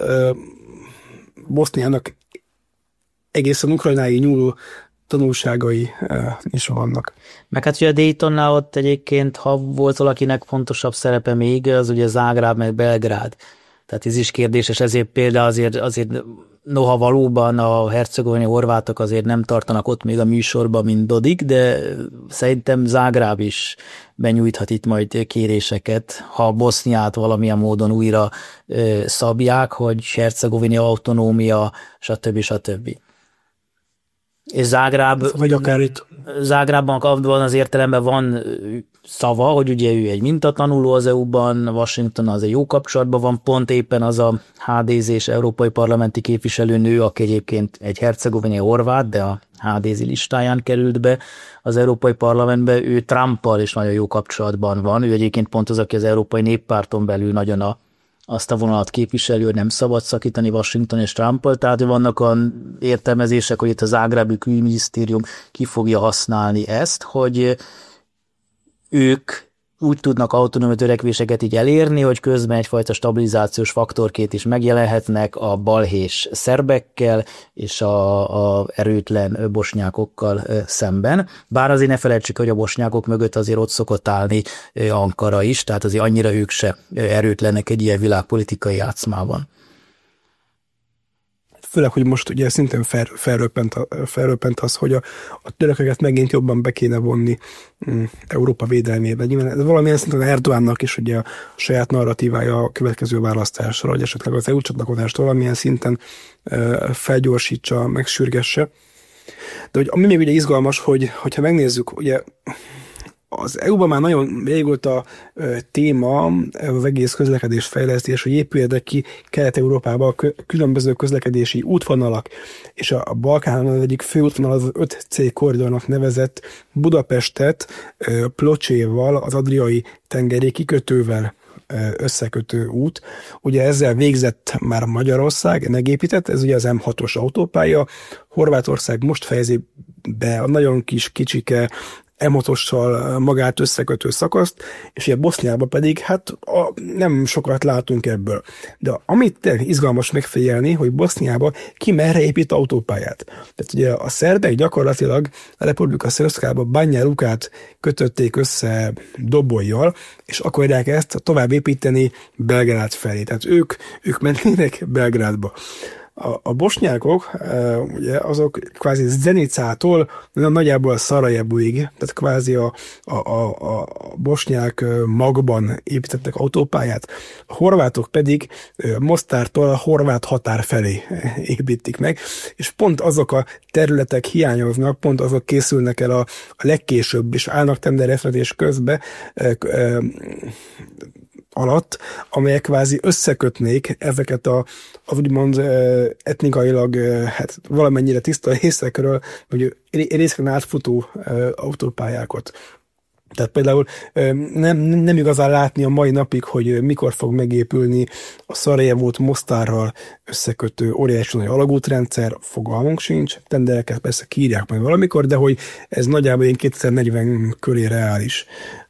Boszniának egészen Ukrajnáig nyúló tanulságai is vannak. Meg hát ugye a Daytonnál ott egyébként, ha volt valakinek fontosabb szerepe még, az ugye Zágráb meg Belgrád. Tehát ez is kérdéses, ezért például azért noha valóban a hercegovini horvátok azért nem tartanak ott még a műsorban, mint Dodik, de szerintem Zágráb is benyújthat itt majd kéréseket, ha Boszniát valamilyen módon újra szabják, hogy hercegovini autonómia, stb. És vagy akár itt. Zágrábban abban az értelemben van szava, hogy ugye ő egy mintatanuló az EU-ban, Washington az egy jó kapcsolatban van, pont éppen az a HDZ-s európai parlamenti képviselőnő, aki egyébként egy hercegovini horvát, de a HDZ listáján került be az Európai Parlamentbe, ő Trumpal is nagyon jó kapcsolatban van, ő egyébként pont az, aki az Európai Néppárton belül nagyon azt a vonalat képviselő, hogy nem szabad szakítani Washington és Trumpal, tehát vannak olyan értelmezések, hogy itt a zágrábi külügyminisztérium ki fogja használni ezt, hogy ők úgy tudnak autonómia törekvéseket így elérni, hogy közben egyfajta stabilizációs faktorként is megjelenhetnek a balhés szerbekkel és a erőtlen bosnyákokkal szemben. Bár azért ne felejtsük, hogy a bosnyákok mögött azért ott szokott állni Ankara is, tehát azért annyira ők se erőtlenek egy ilyen világpolitikai játszmában. Főleg, hogy most ugye szintén felröppent az, hogy a törököket megint jobban be kéne vonni Európa védelmébe. Nyilván valamilyen szinten Erdoğannak is ugye a saját narratívája a következő választásra, hogy esetleg az EU csatlakozást valamilyen szinten felgyorsítsa, megsürgesse. De hogy ami még ugye izgalmas, hogyha megnézzük, ugye az EU-ban már nagyon régóta téma az egész közlekedésfejlesztés, hogy épüljenek ki Kelet-Európában különböző közlekedési útvonalak, és a Balkánon az egyik főútvonal az 5C koridornak nevezett Budapestet Ploccséval, az Adriai tengeri kikötővel összekötő út. Ugye ezzel végzett már Magyarország, megépített, ez ugye az M6-os autópálya. Horvátország most fejezi be a nagyon kicsike M6-ossal magát összekötő szakaszt, és ugye Boszniában pedig hát nem sokat látunk ebből. De amit izgalmas megfigyelni, hogy Boszniában ki merre épít autópályát. Tehát ugye a szerbek gyakorlatilag a Republika Srpskába Banja Lukát kötötték össze Dobolyjal, és akarják ezt tovább építeni Belgrád felé. Tehát ők mennének Belgrádba. A bosnyákok, ugye, azok kvázi Zenicától nagyjából Szarajevóig, tehát kvázi a bosnyák magban építettek autópályát. A horvátok pedig Mostártól a horvát határ felé építik meg, és pont azok a területek hiányoznak, pont azok készülnek el a legkésőbb, és állnak tendereztetés közben, alatt, amelyek kvázi összekötnék ezeket az úgymond etnikailag hát valamennyire tiszta részekről, vagy részeken átfutó autópályákat. Tehát például nem igazán látni a mai napig, hogy mikor fog megépülni a Szarajevót Mostárral összekötő óriási nagy alagútrendszer, fogalmunk sincs, tendereket persze kiírják majd valamikor, de hogy ez nagyjából 2040 köré reális.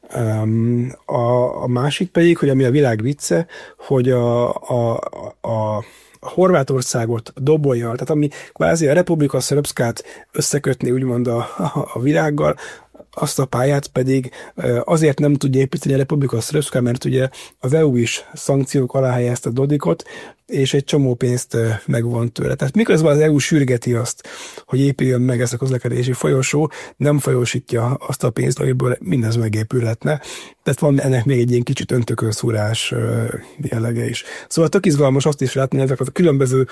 A másik pedig, hogy ami a világ vicce, hogy a Horvátországot Dobolyjal, tehát ami kvázi a Republika Srpskát összekötni úgymond a világgal, azt a pályát pedig azért nem tudja építeni a Republika Srpska, mert ugye az EU is szankciók alá helyezte Dodikot, és egy csomó pénzt megvont tőle. Tehát miközben az EU sürgeti azt, hogy épüljön meg ez a közlekedési folyosó, nem folyósítja azt a pénzt, amiből mindez megépülhetne. Tehát van ennek még egy ilyen kicsit öntökönszúrás jellege is. Szóval tök izgalmas azt is látni, ezek a különböző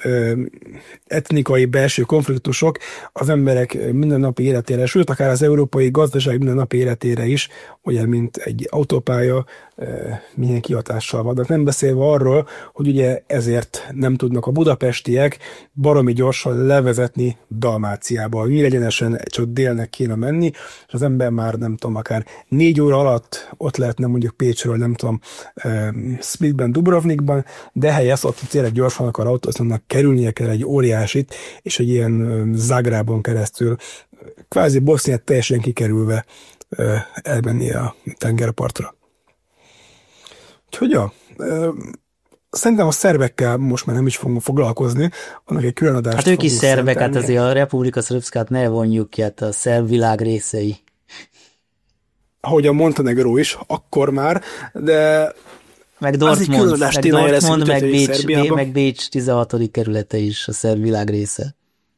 etnikai belső konfliktusok az emberek mindennapi életére, sőt, akár az európai gazdaság mindennapi életére is, ugye, mint egy autópálya, milyen kihatással vannak. Nem beszélve arról, hogy ugye ezért nem tudnak a budapestiek baromi gyorsan levezetni Dalmáciába. Nyílegyenesen csak délnek kéne menni, és az ember már nem tudom, akár 4 óra alatt ott lehetne mondjuk Pécsről, nem tudom, Splitben, Dubrovnikban, de helyett ott tényleg gyorsan akar autóznak, kerülnie kell egy óriásit, és egy ilyen Zágrában keresztül, kvázi Boszniát teljesen kikerülve elmenni a tengerpartra. Úgyhogy ja, szerintem a szerbekkel most már nem is fogunk foglalkozni, annak egy külön adást. Hát ők is szerbek, hát azért a Republika Srpskát ne vonjuk ki, hát a szerb világ részei. Ahogy a Montenegró is, akkor már, de meg Dortmund, meg Bécs 16. kerülete is a szerb világ része.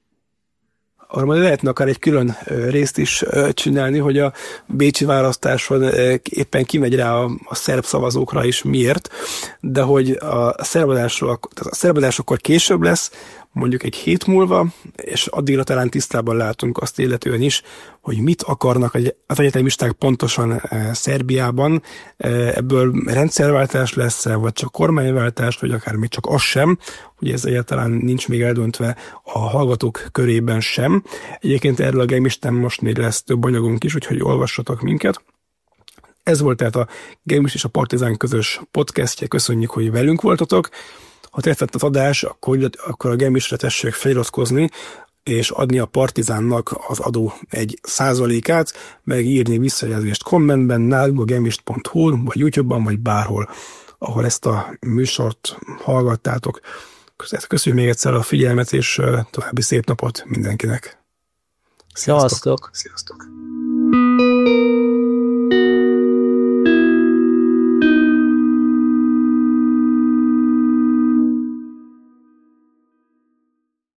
Arra majd lehetne akár egy külön részt is csinálni, hogy a bécsi választáson éppen kimegy rá a szerb szavazókra is miért, de hogy a szerbadás akkor később lesz, mondjuk egy hét múlva, és addigra talán tisztában látunk azt illetően is, hogy mit akarnak az egyetemisták pontosan Szerbiában. Ebből rendszerváltás lesz, vagy csak kormányváltás, vagy akár még csak az sem, hogy ez egyáltalán nincs még eldöntve a hallgatók körében sem. Egyébként erről a Gamisten most még lesz több anyagunk is, úgyhogy olvassatok minket. Ez volt tehát a Gamist és a Partizán közös podcastje. Köszönjük, hogy velünk voltatok. Ha tetszett az adás, akkor a Gamistre tessék feliratkozni, és adni a Partizánnak az adó 1%-át, meg írni visszajelzést kommentben, nálunk a gemist.hu, vagy YouTube-ban, vagy bárhol, ahol ezt a műsort hallgattátok. Köszönjük még egyszer a figyelmet, és további szép napot mindenkinek. Sziasztok! Sziasztok!